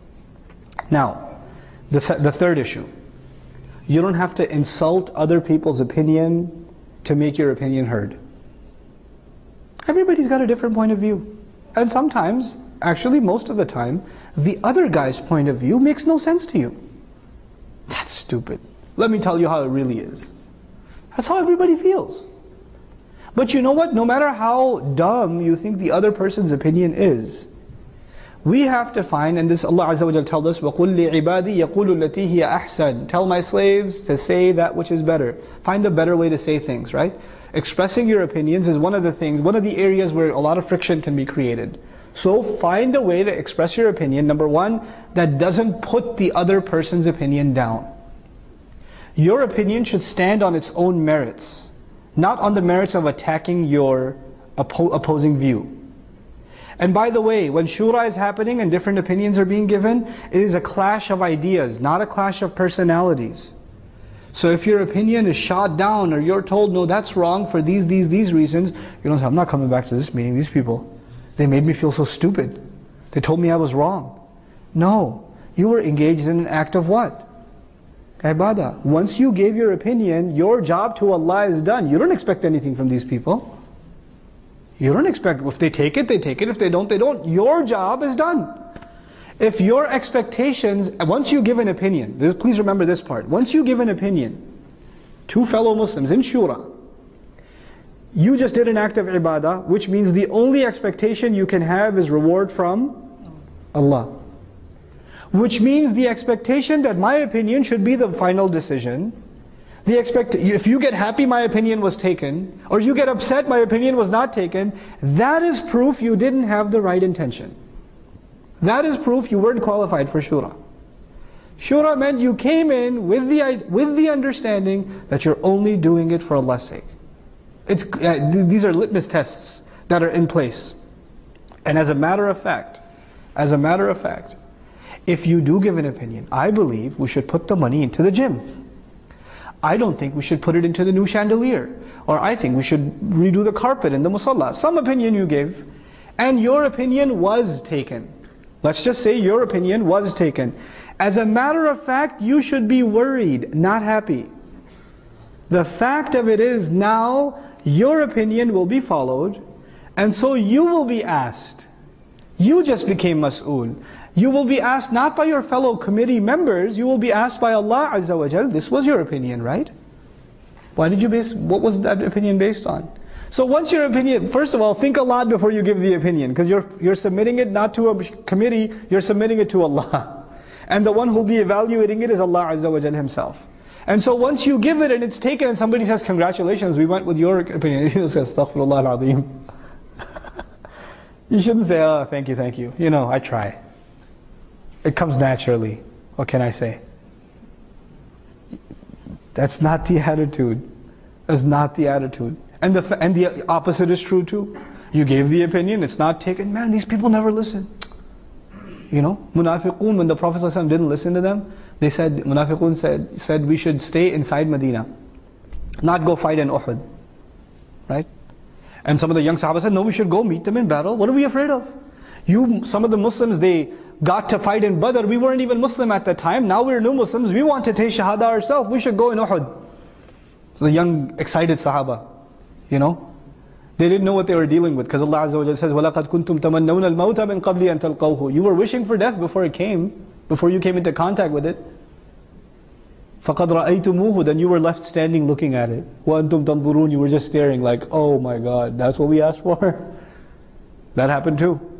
Now, the, the third issue. You don't have to insult other people's opinion to make your opinion heard. Everybody's got a different point of view. And sometimes, actually most of the time, the other guy's point of view makes no sense to you. That's stupid. Let me tell you how it really is. That's how everybody feels. But you know what? No matter how dumb you think the other person's opinion is, we have to find, and this Allah Azza wa Jalla tells us, وَقُلْ لِعِبَادِي يَقُولُ الَّتِي هِيَ أَحْسَنُ. Tell my slaves to say that which is better. Find a better way to say things, right? Expressing your opinions is one of the things, one of the areas where a lot of friction can be created. So find a way to express your opinion, number one, that doesn't put the other person's opinion down. Your opinion should stand on its own merits, not on the merits of attacking your oppo- opposing view. And by the way, when shura is happening and different opinions are being given, it is a clash of ideas, not a clash of personalities. So if your opinion is shot down, or you're told, no, that's wrong for these, these, these reasons, you don't say, I'm not coming back to this meeting, these people, they made me feel so stupid. They told me I was wrong. No, you were engaged in an act of what? Ibadah. Once you gave your opinion, your job to Allah is done. You don't expect anything from these people. You don't expect, if they take it, they take it. If they don't, they don't. Your job is done. If your expectations, once you give an opinion, this, please remember this part. Once you give an opinion to fellow Muslims in shura, you just did an act of ibadah, which means the only expectation you can have is reward from Allah. Which means the expectation that my opinion should be the final decision. The expect if you get happy my opinion was taken, or you get upset my opinion was not taken, that is proof you didn't have the right intention. That is proof you weren't qualified for shura. Shura meant you came in with the with the understanding that you're only doing it for Allah's sake. It's uh, these are litmus tests that are in place. And as a matter of fact, as a matter of fact, if you do give an opinion, I believe we should put the money into the gym. I don't think we should put it into the new chandelier. Or I think we should redo the carpet in the musalla. Some opinion you gave, and your opinion was taken. Let's just say your opinion was taken. As a matter of fact, you should be worried, not happy. The fact of it is now, your opinion will be followed, and so you will be asked. You just became mas'ool. You will be asked not by your fellow committee members, you will be asked by Allah Azza wa Jal, this was your opinion, right? Why did you base, what was that opinion based on? So once your opinion, first of all, think a lot before you give the opinion, because you're, you're submitting it not to a committee, you're submitting it to Allah. And the one who will be evaluating it is Allah Azza wa Jal Himself. And so once you give it and it's taken and somebody says, congratulations, we went with your opinion, you say, Astaghfirullah al-Azim. You shouldn't say, oh, thank you, thank you. You know, I try. It comes naturally. What can I say? That's not the attitude. That's not the attitude. And the and the opposite is true too. You gave the opinion, it's not taken. Man, these people never listen. You know, Munafiqun, when the Prophet ﷺ didn't listen to them, they said, Munafiqun said, said we should stay inside Medina, not go fight in Uhud. Right? And some of the young Sahaba said, no, we should go meet them in battle. What are we afraid of? You, some of the Muslims, they got to fight in Badr. We weren't even Muslim at that time. Now we're new Muslims. We want to take Shahada ourselves. We should go in Uhud. So the young, excited Sahaba, you know, they didn't know what they were dealing with, because Allah Azza wa Jalla says, وَلَقَدْ كُنْتُمْ تَمَنَّوْنَ الْمَوْتَ مِنْ قَبْلِ أَن تَلْقَوْهُ. You were wishing for death before it came, before you came into contact with it. فَقَدْ رَأَيْتُمُوهُ. Then you were left standing looking at it. وَأَنْتُمْ تَنْظُرُونَ. You were just staring like, oh my God, that's what we asked for? That happened too.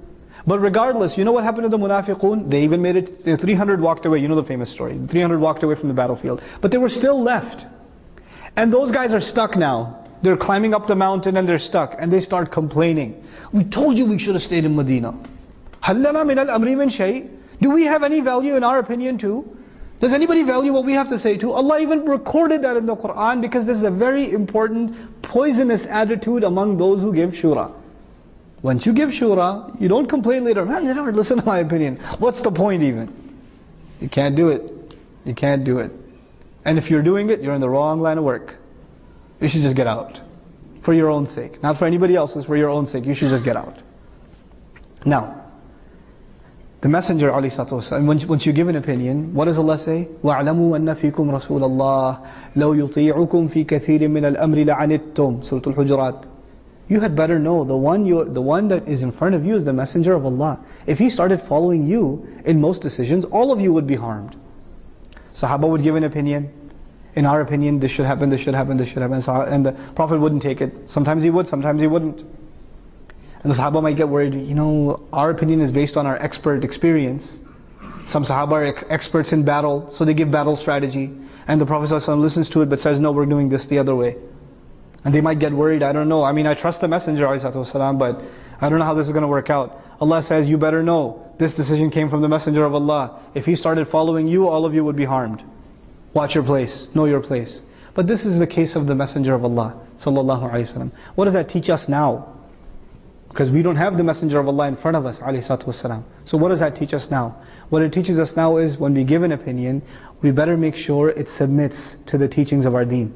But regardless, you know what happened to the munafiqun? They even made it, the three hundred walked away, you know the famous story. three hundred walked away from the battlefield. But they were still left. And those guys are stuck now. They're climbing up the mountain and they're stuck. And they start complaining. We told you we should have stayed in Medina. هَلْ لَنَا مِنَ الْأَمْرِ مِنْ شَيْءٍ? Do we have any value in our opinion too? Does anybody value what we have to say too? Allah even recorded that in the Qur'an because this is a very important, poisonous attitude among those who give shura. Once you give shura, you don't complain later, man, you never listen to my opinion. What's the point even? You can't do it. You can't do it. And if you're doing it, you're in the wrong line of work. You should just get out. For your own sake. Not for anybody else's, for your own sake. You should just get out. Now, the Messenger ﷺ, once, once you give an opinion, what does Allah say? وَاعْلَمُوا أَنَّ فِيكُمْ رَسُولَ اللَّهِ لَوْ يُطِيعُكُمْ فِي كَثِيرٍ مِنَ الْأَمْرِ لَعَنِتُّمْ Surah Al-Hujurat. You had better know, the one, you, the one that is in front of you is the Messenger of Allah. If he started following you in most decisions, all of you would be harmed. Sahaba would give an opinion. In our opinion, this should happen, this should happen, this should happen. And the Prophet wouldn't take it. Sometimes he would, sometimes he wouldn't. And the Sahaba might get worried, you know, our opinion is based on our expert experience. Some Sahaba are ex experts in battle, so they give battle strategy. And the Prophet ﷺ listens to it but says, no, we're doing this the other way. And they might get worried, I don't know. I mean, I trust the Messenger ﷺ, but I don't know how this is going to work out. Allah says, you better know, this decision came from the Messenger of Allah. If he started following you, all of you would be harmed. Watch your place, know your place. But this is the case of the Messenger of Allah sallallahu alaihi wasallam. What does that teach us now? Because we don't have the Messenger of Allah in front of us, alayhi salatu wasalam. So what does that teach us now? What it teaches us now is when we give an opinion, we better make sure it submits to the teachings of our deen.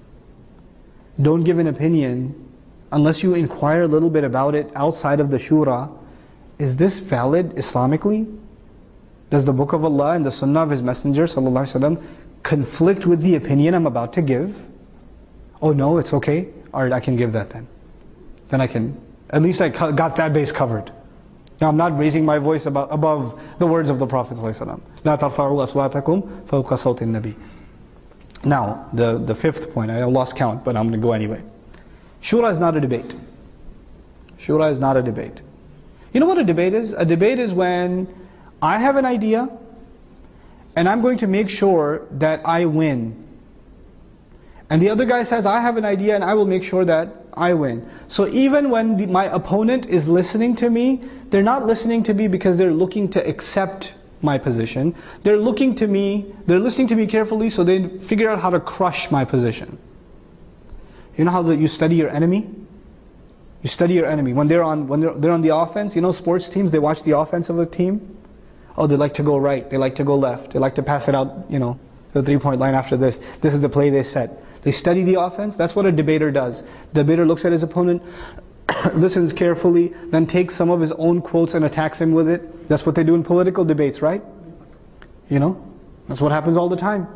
Don't give an opinion unless you inquire a little bit about it outside of the shura. Is this valid Islamically? Does the book of Allah and the sunnah of His Messenger sallallahu alaihi wasallam conflict with the opinion I'm about to give? Oh no, it's okay. Alright, I can give that then. Then I can, at least I got that base covered. Now I'm not raising my voice above, above the words of the Prophet ﷺ. لا ترفعوا أصواتكم فوق صوت النبي. Now, the, the fifth point, I lost count, but I'm going to go anyway. Shura is not a debate. Shura is not a debate. You know what a debate is? A debate is when I have an idea, and I'm going to make sure that I win. And the other guy says, I have an idea and I will make sure that I win. So even when the, my opponent is listening to me, they're not listening to me because they're looking to accept my position. They're looking to me, they're listening to me carefully so they figure out how to crush my position. You know how the, you study your enemy? You study your enemy. When they're on when they're, they're on the offense, you know sports teams, they watch the offense of a team. Oh, they like to go right, they like to go left, they like to pass it out, you know, the three-point line after this. This is the play they set. They study the offense. That's what a debater does. The debater looks at his opponent, listens carefully, then takes some of his own quotes and attacks him with it. That's what they do in political debates, right? You know, that's what happens all the time.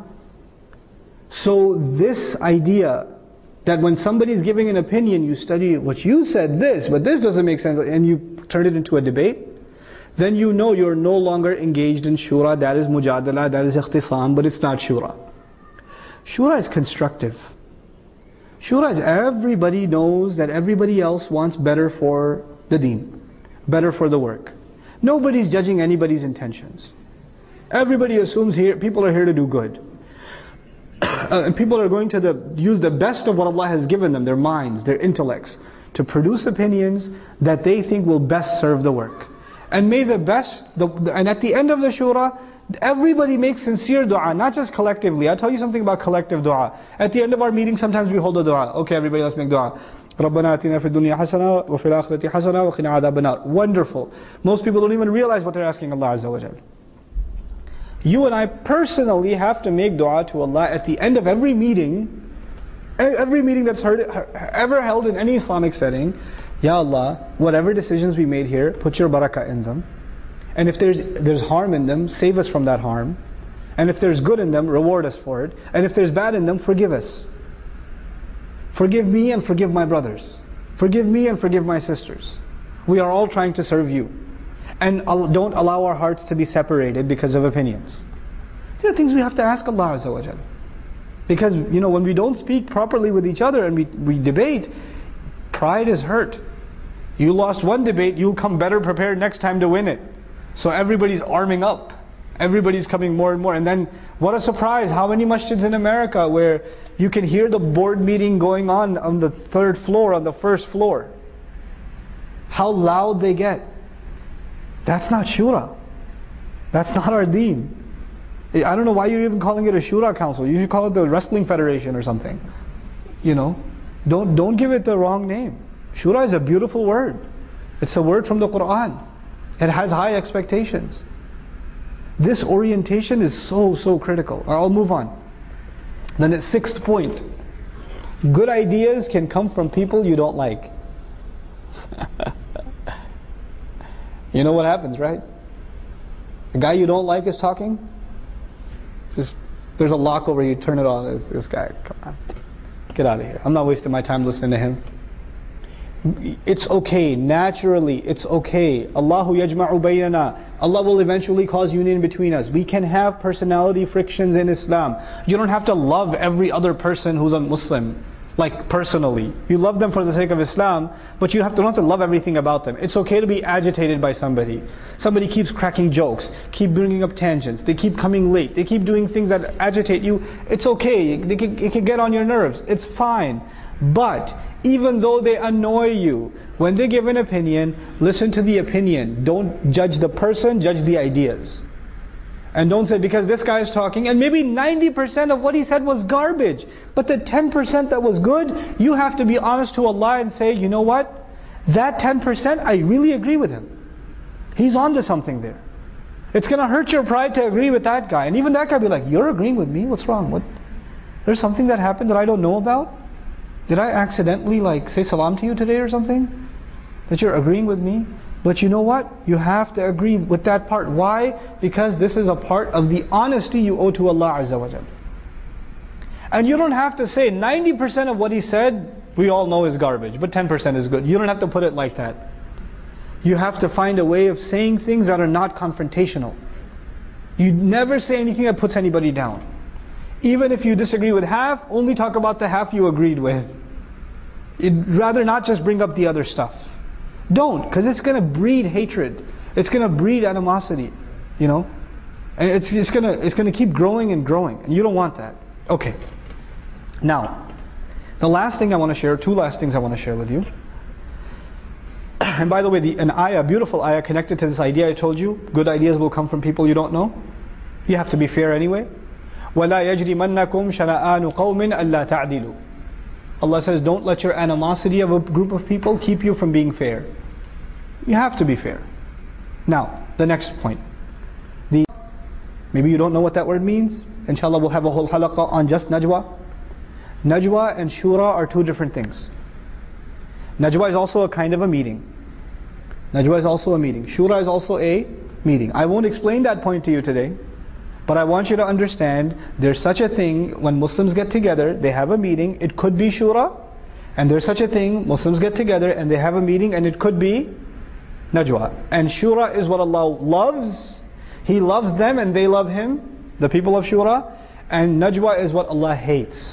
So this idea that when somebody's giving an opinion, you study what you said this, but this doesn't make sense, and you turn it into a debate, then you know you're no longer engaged in shura. That is mujadala, that is ikhtisam, but it's not shura. Shura is constructive. Shura is everybody knows that everybody else wants better for the deen, better for the work. Nobody's judging anybody's intentions. Everybody assumes here people are here to do good. Uh, and people are going to the, use the best of what Allah has given them, their minds, their intellects, to produce opinions that they think will best serve the work. And may the best, the, the, and at the end of the shura, everybody makes sincere dua, not just collectively. I'll tell you something about collective dua. At the end of our meeting, sometimes we hold a dua. Okay, everybody, let's make dua. رَبَّنَا آتِنَا فِي الدُّنْيَا حَسَنَةً وَفِي الْآخِرَةِ حَسَنَةً وَقِنَا عَذَابَ النَّارِ. Wonderful. Most people don't even realize what they're asking Allah Azza wa Jal. You and I personally have to make dua to Allah at the end of every meeting, every meeting that's heard, ever held in any Islamic setting. Ya Allah, whatever decisions we made here, put your barakah in them. And if there's there's harm in them, save us from that harm. And if there's good in them, reward us for it. And if there's bad in them, forgive us. Forgive me and forgive my brothers. Forgive me and forgive my sisters. We are all trying to serve you. And don't allow our hearts to be separated because of opinions. These are things we have to ask Allah Azza wa Jal. Because, you know, when we don't speak properly with each other and we, we debate, pride is hurt. You lost one debate, you'll come better prepared next time to win it. So everybody's arming up. Everybody's coming more and more. And then, what a surprise, how many masjids in America where you can hear the board meeting going on on the third floor, on the first floor. How loud they get. That's not shura. That's not our deen. I don't know why you're even calling it a shura council. You should call it the wrestling federation or something. You know, don't don't give it the wrong name. Shura is a beautiful word. It's a word from the Quran. It has high expectations. This orientation is so, so critical. I'll move on. Then the sixth point. Good ideas can come from people you don't like. You know what happens, right? The guy you don't like is talking. Just, there's a lock over you, turn it on. This, this guy, come on. Get out of here. I'm not wasting my time listening to him. It's okay, naturally, it's okay. Allahu yajma'u baynana. Allah will eventually cause union between us. We can have personality frictions in Islam. You don't have to love every other person who's a Muslim, like personally. You love them for the sake of Islam, but you have to, don't have to love everything about them. It's okay to be agitated by somebody. Somebody keeps cracking jokes, keep bringing up tangents, they keep coming late, they keep doing things that agitate you. It's okay, it can, it can get on your nerves, it's fine. But even though they annoy you, when they give an opinion, listen to the opinion. Don't judge the person, judge the ideas. And don't say, because this guy is talking, and maybe ninety percent of what he said was garbage, but the ten percent that was good, you have to be honest to Allah and say, you know what? That ten percent, I really agree with him. He's onto something there. It's going to hurt your pride to agree with that guy. And even that guy will be like, you're agreeing with me? What's wrong? What? There's something that happened that I don't know about? Did I accidentally like say salam to you today or something? That you're agreeing with me? But you know what? You have to agree with that part. Why? Because this is a part of the honesty you owe to Allah Azza wa Jal. And you don't have to say ninety percent of what he said, we all know is garbage, but ten percent is good. You don't have to put it like that. You have to find a way of saying things that are not confrontational. You never say anything that puts anybody down. Even if you disagree with half, only talk about the half you agreed with. You'd rather not just bring up the other stuff. Don't, because it's going to breed hatred. It's going to breed animosity, you know. And it's it's going to it's going to keep growing and growing, and you don't want that. Okay. Now, the last thing I want to share, two last things I want to share with you. And by the way, the, an ayah, beautiful ayah connected to this idea I told you. Good ideas will come from people you don't know. You have to be fair anyway. وَلَا يَجْرِمَنَّكُمْ شَنَآنُ قَوْمٍ أَلَّا تَعْدِلُوا. Allah says, don't let your animosity of a group of people keep you from being fair. You have to be fair. Now, the next point. The, maybe you don't know what that word means. Inshallah, we'll have a whole halaqah on just najwa. Najwa and shura are two different things. Najwa is also a kind of a meeting. Najwa is also a meeting. Shura is also a meeting. I won't explain that point to you today. But I want you to understand, there's such a thing, when Muslims get together, they have a meeting, it could be shura, and there's such a thing, Muslims get together and they have a meeting and it could be najwa. And shura is what Allah loves, He loves them and they love Him, the people of shura, and najwa is what Allah hates.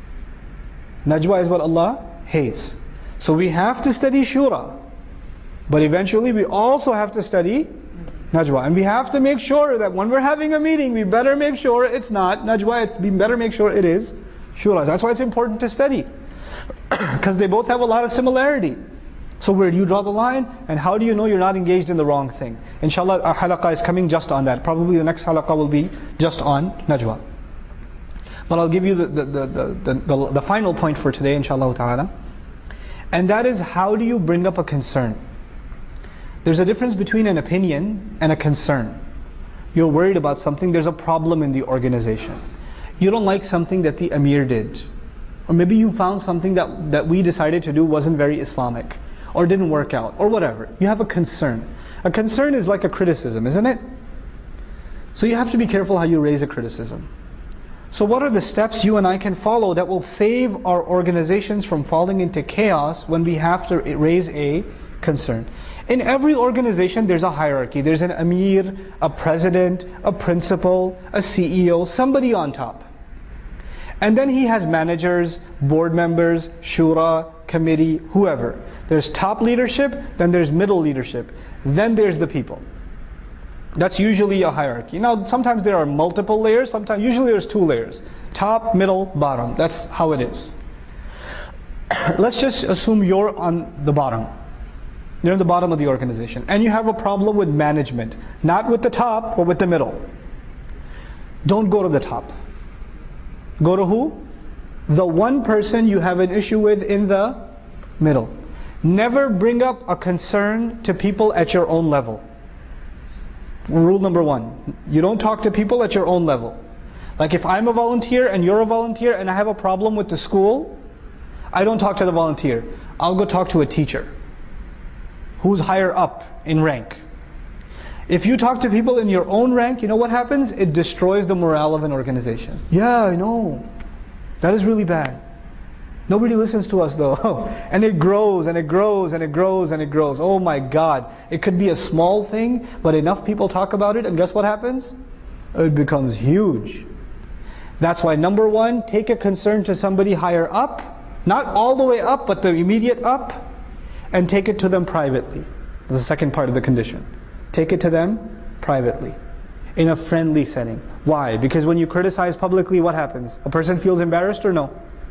Najwa is what Allah hates. So we have to study shura, but eventually we also have to study najwa. And we have to make sure that when we're having a meeting, we better make sure it's not najwa, it's, we better make sure it is shura. That's why it's important to study. Because they both have a lot of similarity. So where do you draw the line? And how do you know you're not engaged in the wrong thing? Inshallah, our halaqah is coming just on that. Probably the next halaqah will be just on najwa. But I'll give you the, the, the, the, the, the final point for today, inshallah ta'ala. And that is, how do you bring up a concern? There's a difference between an opinion and a concern. You're worried about something, there's a problem in the organization. You don't like something that the Amir did. Or maybe you found something that, that we decided to do wasn't very Islamic, or didn't work out, or whatever. You have a concern. A concern is like a criticism, isn't it? So you have to be careful how you raise a criticism. So what are the steps you and I can follow that will save our organizations from falling into chaos when we have to raise a concern? In every organization there's a hierarchy. There's an Amir, a president, a principal, a C E O, somebody on top. And then he has managers, board members, shura, committee, whoever. There's top leadership, then there's middle leadership, then there's the people. That's usually a hierarchy. Now, sometimes there are multiple layers, sometimes, usually there's two layers. Top, middle, bottom. That's how it is. Let's just assume you're on the bottom. You're at the bottom of the organization. And you have a problem with management. Not with the top, but with the middle. Don't go to the top. Go to who? The one person you have an issue with in the middle. Never bring up a concern to people at your own level. Rule number one. You don't talk to people at your own level. Like if I'm a volunteer and you're a volunteer and I have a problem with the school, I don't talk to the volunteer. I'll go talk to a teacher who's higher up in rank. If you talk to people in your own rank, you know what happens? It destroys the morale of an organization. Yeah, I know. That is really bad. Nobody listens to us though. And it grows and it grows and it grows and it grows. Oh my God. It could be a small thing, but enough people talk about it, and guess what happens? It becomes huge. That's why number one, take a concern to somebody higher up. Not all the way up, but the immediate up. And take it to them privately. That's the second part of the condition. Take it to them privately. In a friendly setting. Why? Because when you criticize publicly, what happens? A person feels embarrassed or no?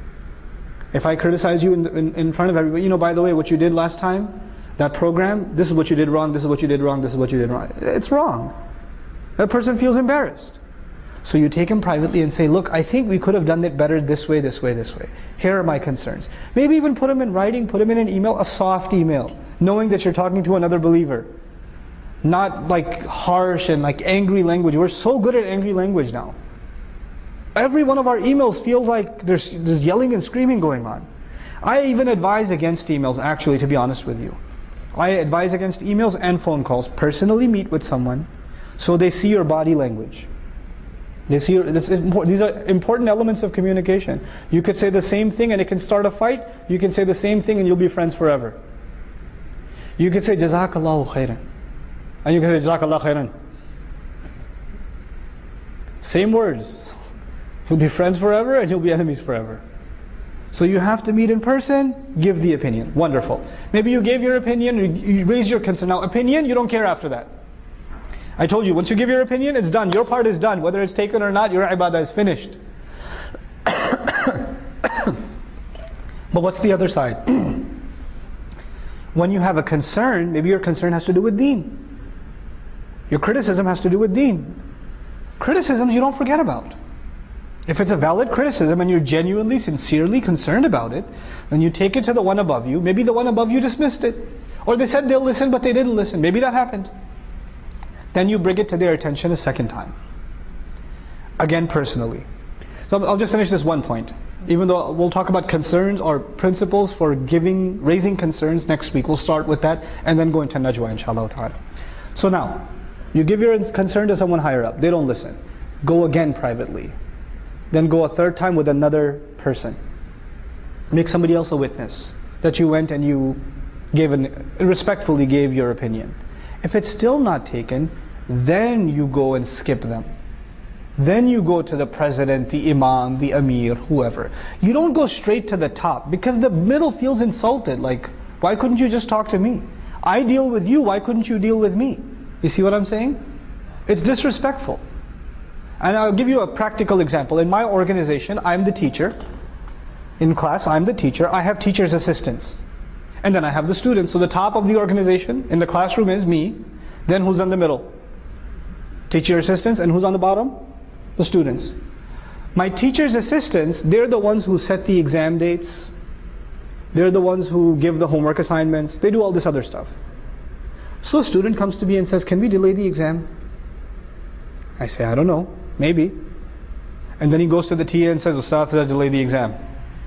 If I criticize you in, in, in front of everybody, you know, by the way, what you did last time, that program, this is what you did wrong, this is what you did wrong, this is what you did wrong. It's wrong. That person feels embarrassed. So you take him privately and say, look, I think we could have done it better this way, this way, this way. Here are my concerns. Maybe even put them in writing, put them in an email, a soft email, knowing that you're talking to another believer. Not like harsh and like angry language. We're so good at angry language now. Every one of our emails feels like there's, there's yelling and screaming going on. I even advise against emails, actually, to be honest with you. I advise against emails and phone calls. Personally meet with someone so they see your body language. They see your, this is important, these are important elements of communication. You could say the same thing and it can start a fight. You can say the same thing and you'll be friends forever. You could say Jazakallahu khairan. And you can say Jazakallahu khairan. Same words. You'll be friends forever and you'll be enemies forever. So you have to meet in person, give the opinion. Wonderful. Maybe you gave your opinion, you raised your concern. Now opinion, you don't care after that. I told you, once you give your opinion, it's done. Your part is done. Whether it's taken or not, your ibadah is finished. But what's the other side? When you have a concern, maybe your concern has to do with deen. Your criticism has to do with deen. Criticisms you don't forget about. If it's a valid criticism and you're genuinely, sincerely concerned about it, then you take it to the one above you. Maybe the one above you dismissed it. Or they said they'll listen, but they didn't listen. Maybe that happened. Then you bring it to their attention a second time. Again, personally. So I'll just finish this one point. Even though we'll talk about concerns or principles for giving, raising concerns next week. We'll start with that and then go into Najwa, inshallah ta'ala. So now, you give your concern to someone higher up. They don't listen. Go again privately. Then go a third time with another person. Make somebody else a witness that you went and you gave an, respectfully gave your opinion. If it's still not taken, then you go and skip them. Then you go to the president, the imam, the amir, whoever. You don't go straight to the top because the middle feels insulted. Like, why couldn't you just talk to me? I deal with you, why couldn't you deal with me? You see what I'm saying? It's disrespectful. And I'll give you a practical example. In my organization, I'm the teacher. In class, I'm the teacher. I have teacher's assistants. And then I have the students. So the top of the organization in the classroom is me. Then who's in the middle? Teacher assistants. And who's on the bottom? The students. My teacher's assistants, they're the ones who set the exam dates. They're the ones who give the homework assignments. They do all this other stuff. So a student comes to me and says, can we delay the exam? I say, I don't know. Maybe. And then he goes to the T A and says, Ustad, let's delay the exam.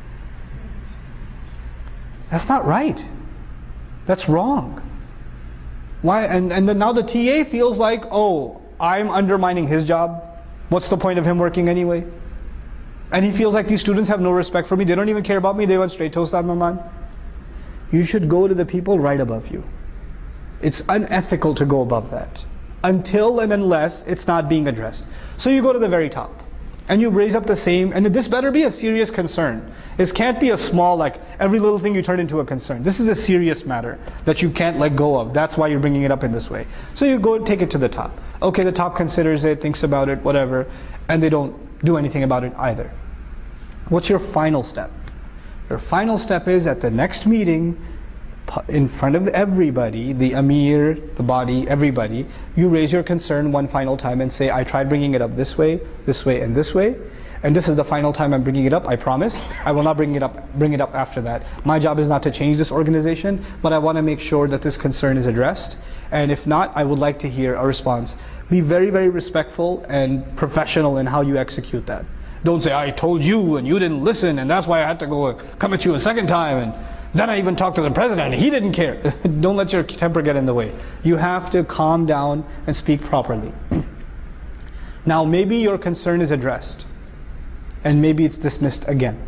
That's not right. That's wrong. Why? And, and then now the T A feels like, oh, I'm undermining his job. What's the point of him working anyway? And he feels like these students have no respect for me. They don't even care about me. They went straight to Ustad Maman. You should go to the people right above you. It's unethical to go above that. Until and unless it's not being addressed. So you go to the very top. and you raise up the same, and this better be a serious concern. This can't be a small, like every little thing you turn into a concern. This is a serious matter that you can't let go of. That's why you're bringing it up in this way. So you go take it to the top. Okay, the top considers it, thinks about it, whatever, and they don't do anything about it either. What's your final step? Your final step is at the next meeting, in front of everybody, the Amir, the body, everybody, you raise your concern one final time and say, I tried bringing it up this way, this way, and this way, and this is the final time I'm bringing it up, I promise. I will not bring it up bring it up after that. My job is not to change this organization, but I want to make sure that this concern is addressed, and if not, I would like to hear a response. Be very, very respectful and professional in how you execute that. Don't say, I told you and you didn't listen, and that's why I had to go come at you a second time, and then I even talked to the president and he didn't care. Don't let your temper get in the way. You have to calm down and speak properly. Now maybe your concern is addressed, and maybe it's dismissed again.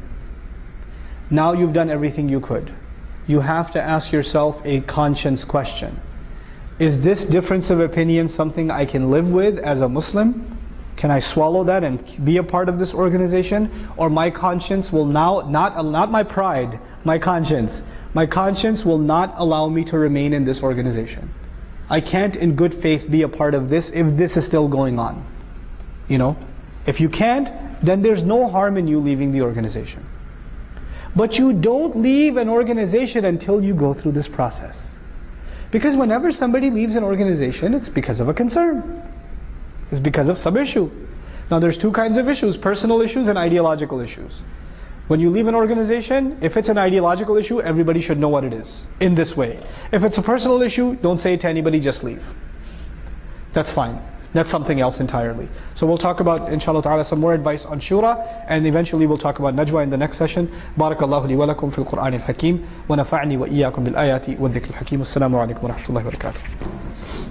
Now you've done everything you could. You have to ask yourself a conscience question. Is this difference of opinion something I can live with as a Muslim? Can I swallow that and be a part of this organization? Or my conscience will now, not, not my pride, my conscience. My conscience will not allow me to remain in this organization. I can't in good faith be a part of this if this is still going on. You know? If you can't, then there's no harm in you leaving the organization. But you don't leave an organization until you go through this process. Because whenever somebody leaves an organization, it's because of a concern. It's because of some issue. Now there's two kinds of issues, personal issues and ideological issues. When you leave an organization, if it's an ideological issue, everybody should know what it is, in this way. If it's a personal issue, don't say it to anybody, just leave. That's fine. That's something else entirely. So we'll talk about, inshallah ta'ala, some more advice on shura, and eventually we'll talk about najwa in the next session. Barakallahu li wa lakum fil Qur'an al-Hakim, wa nafa'ni wa iyyakum bil ayati wa dhikr al-Hakim. Assalamu alaikum wa rahmatullahi wa barakatuh.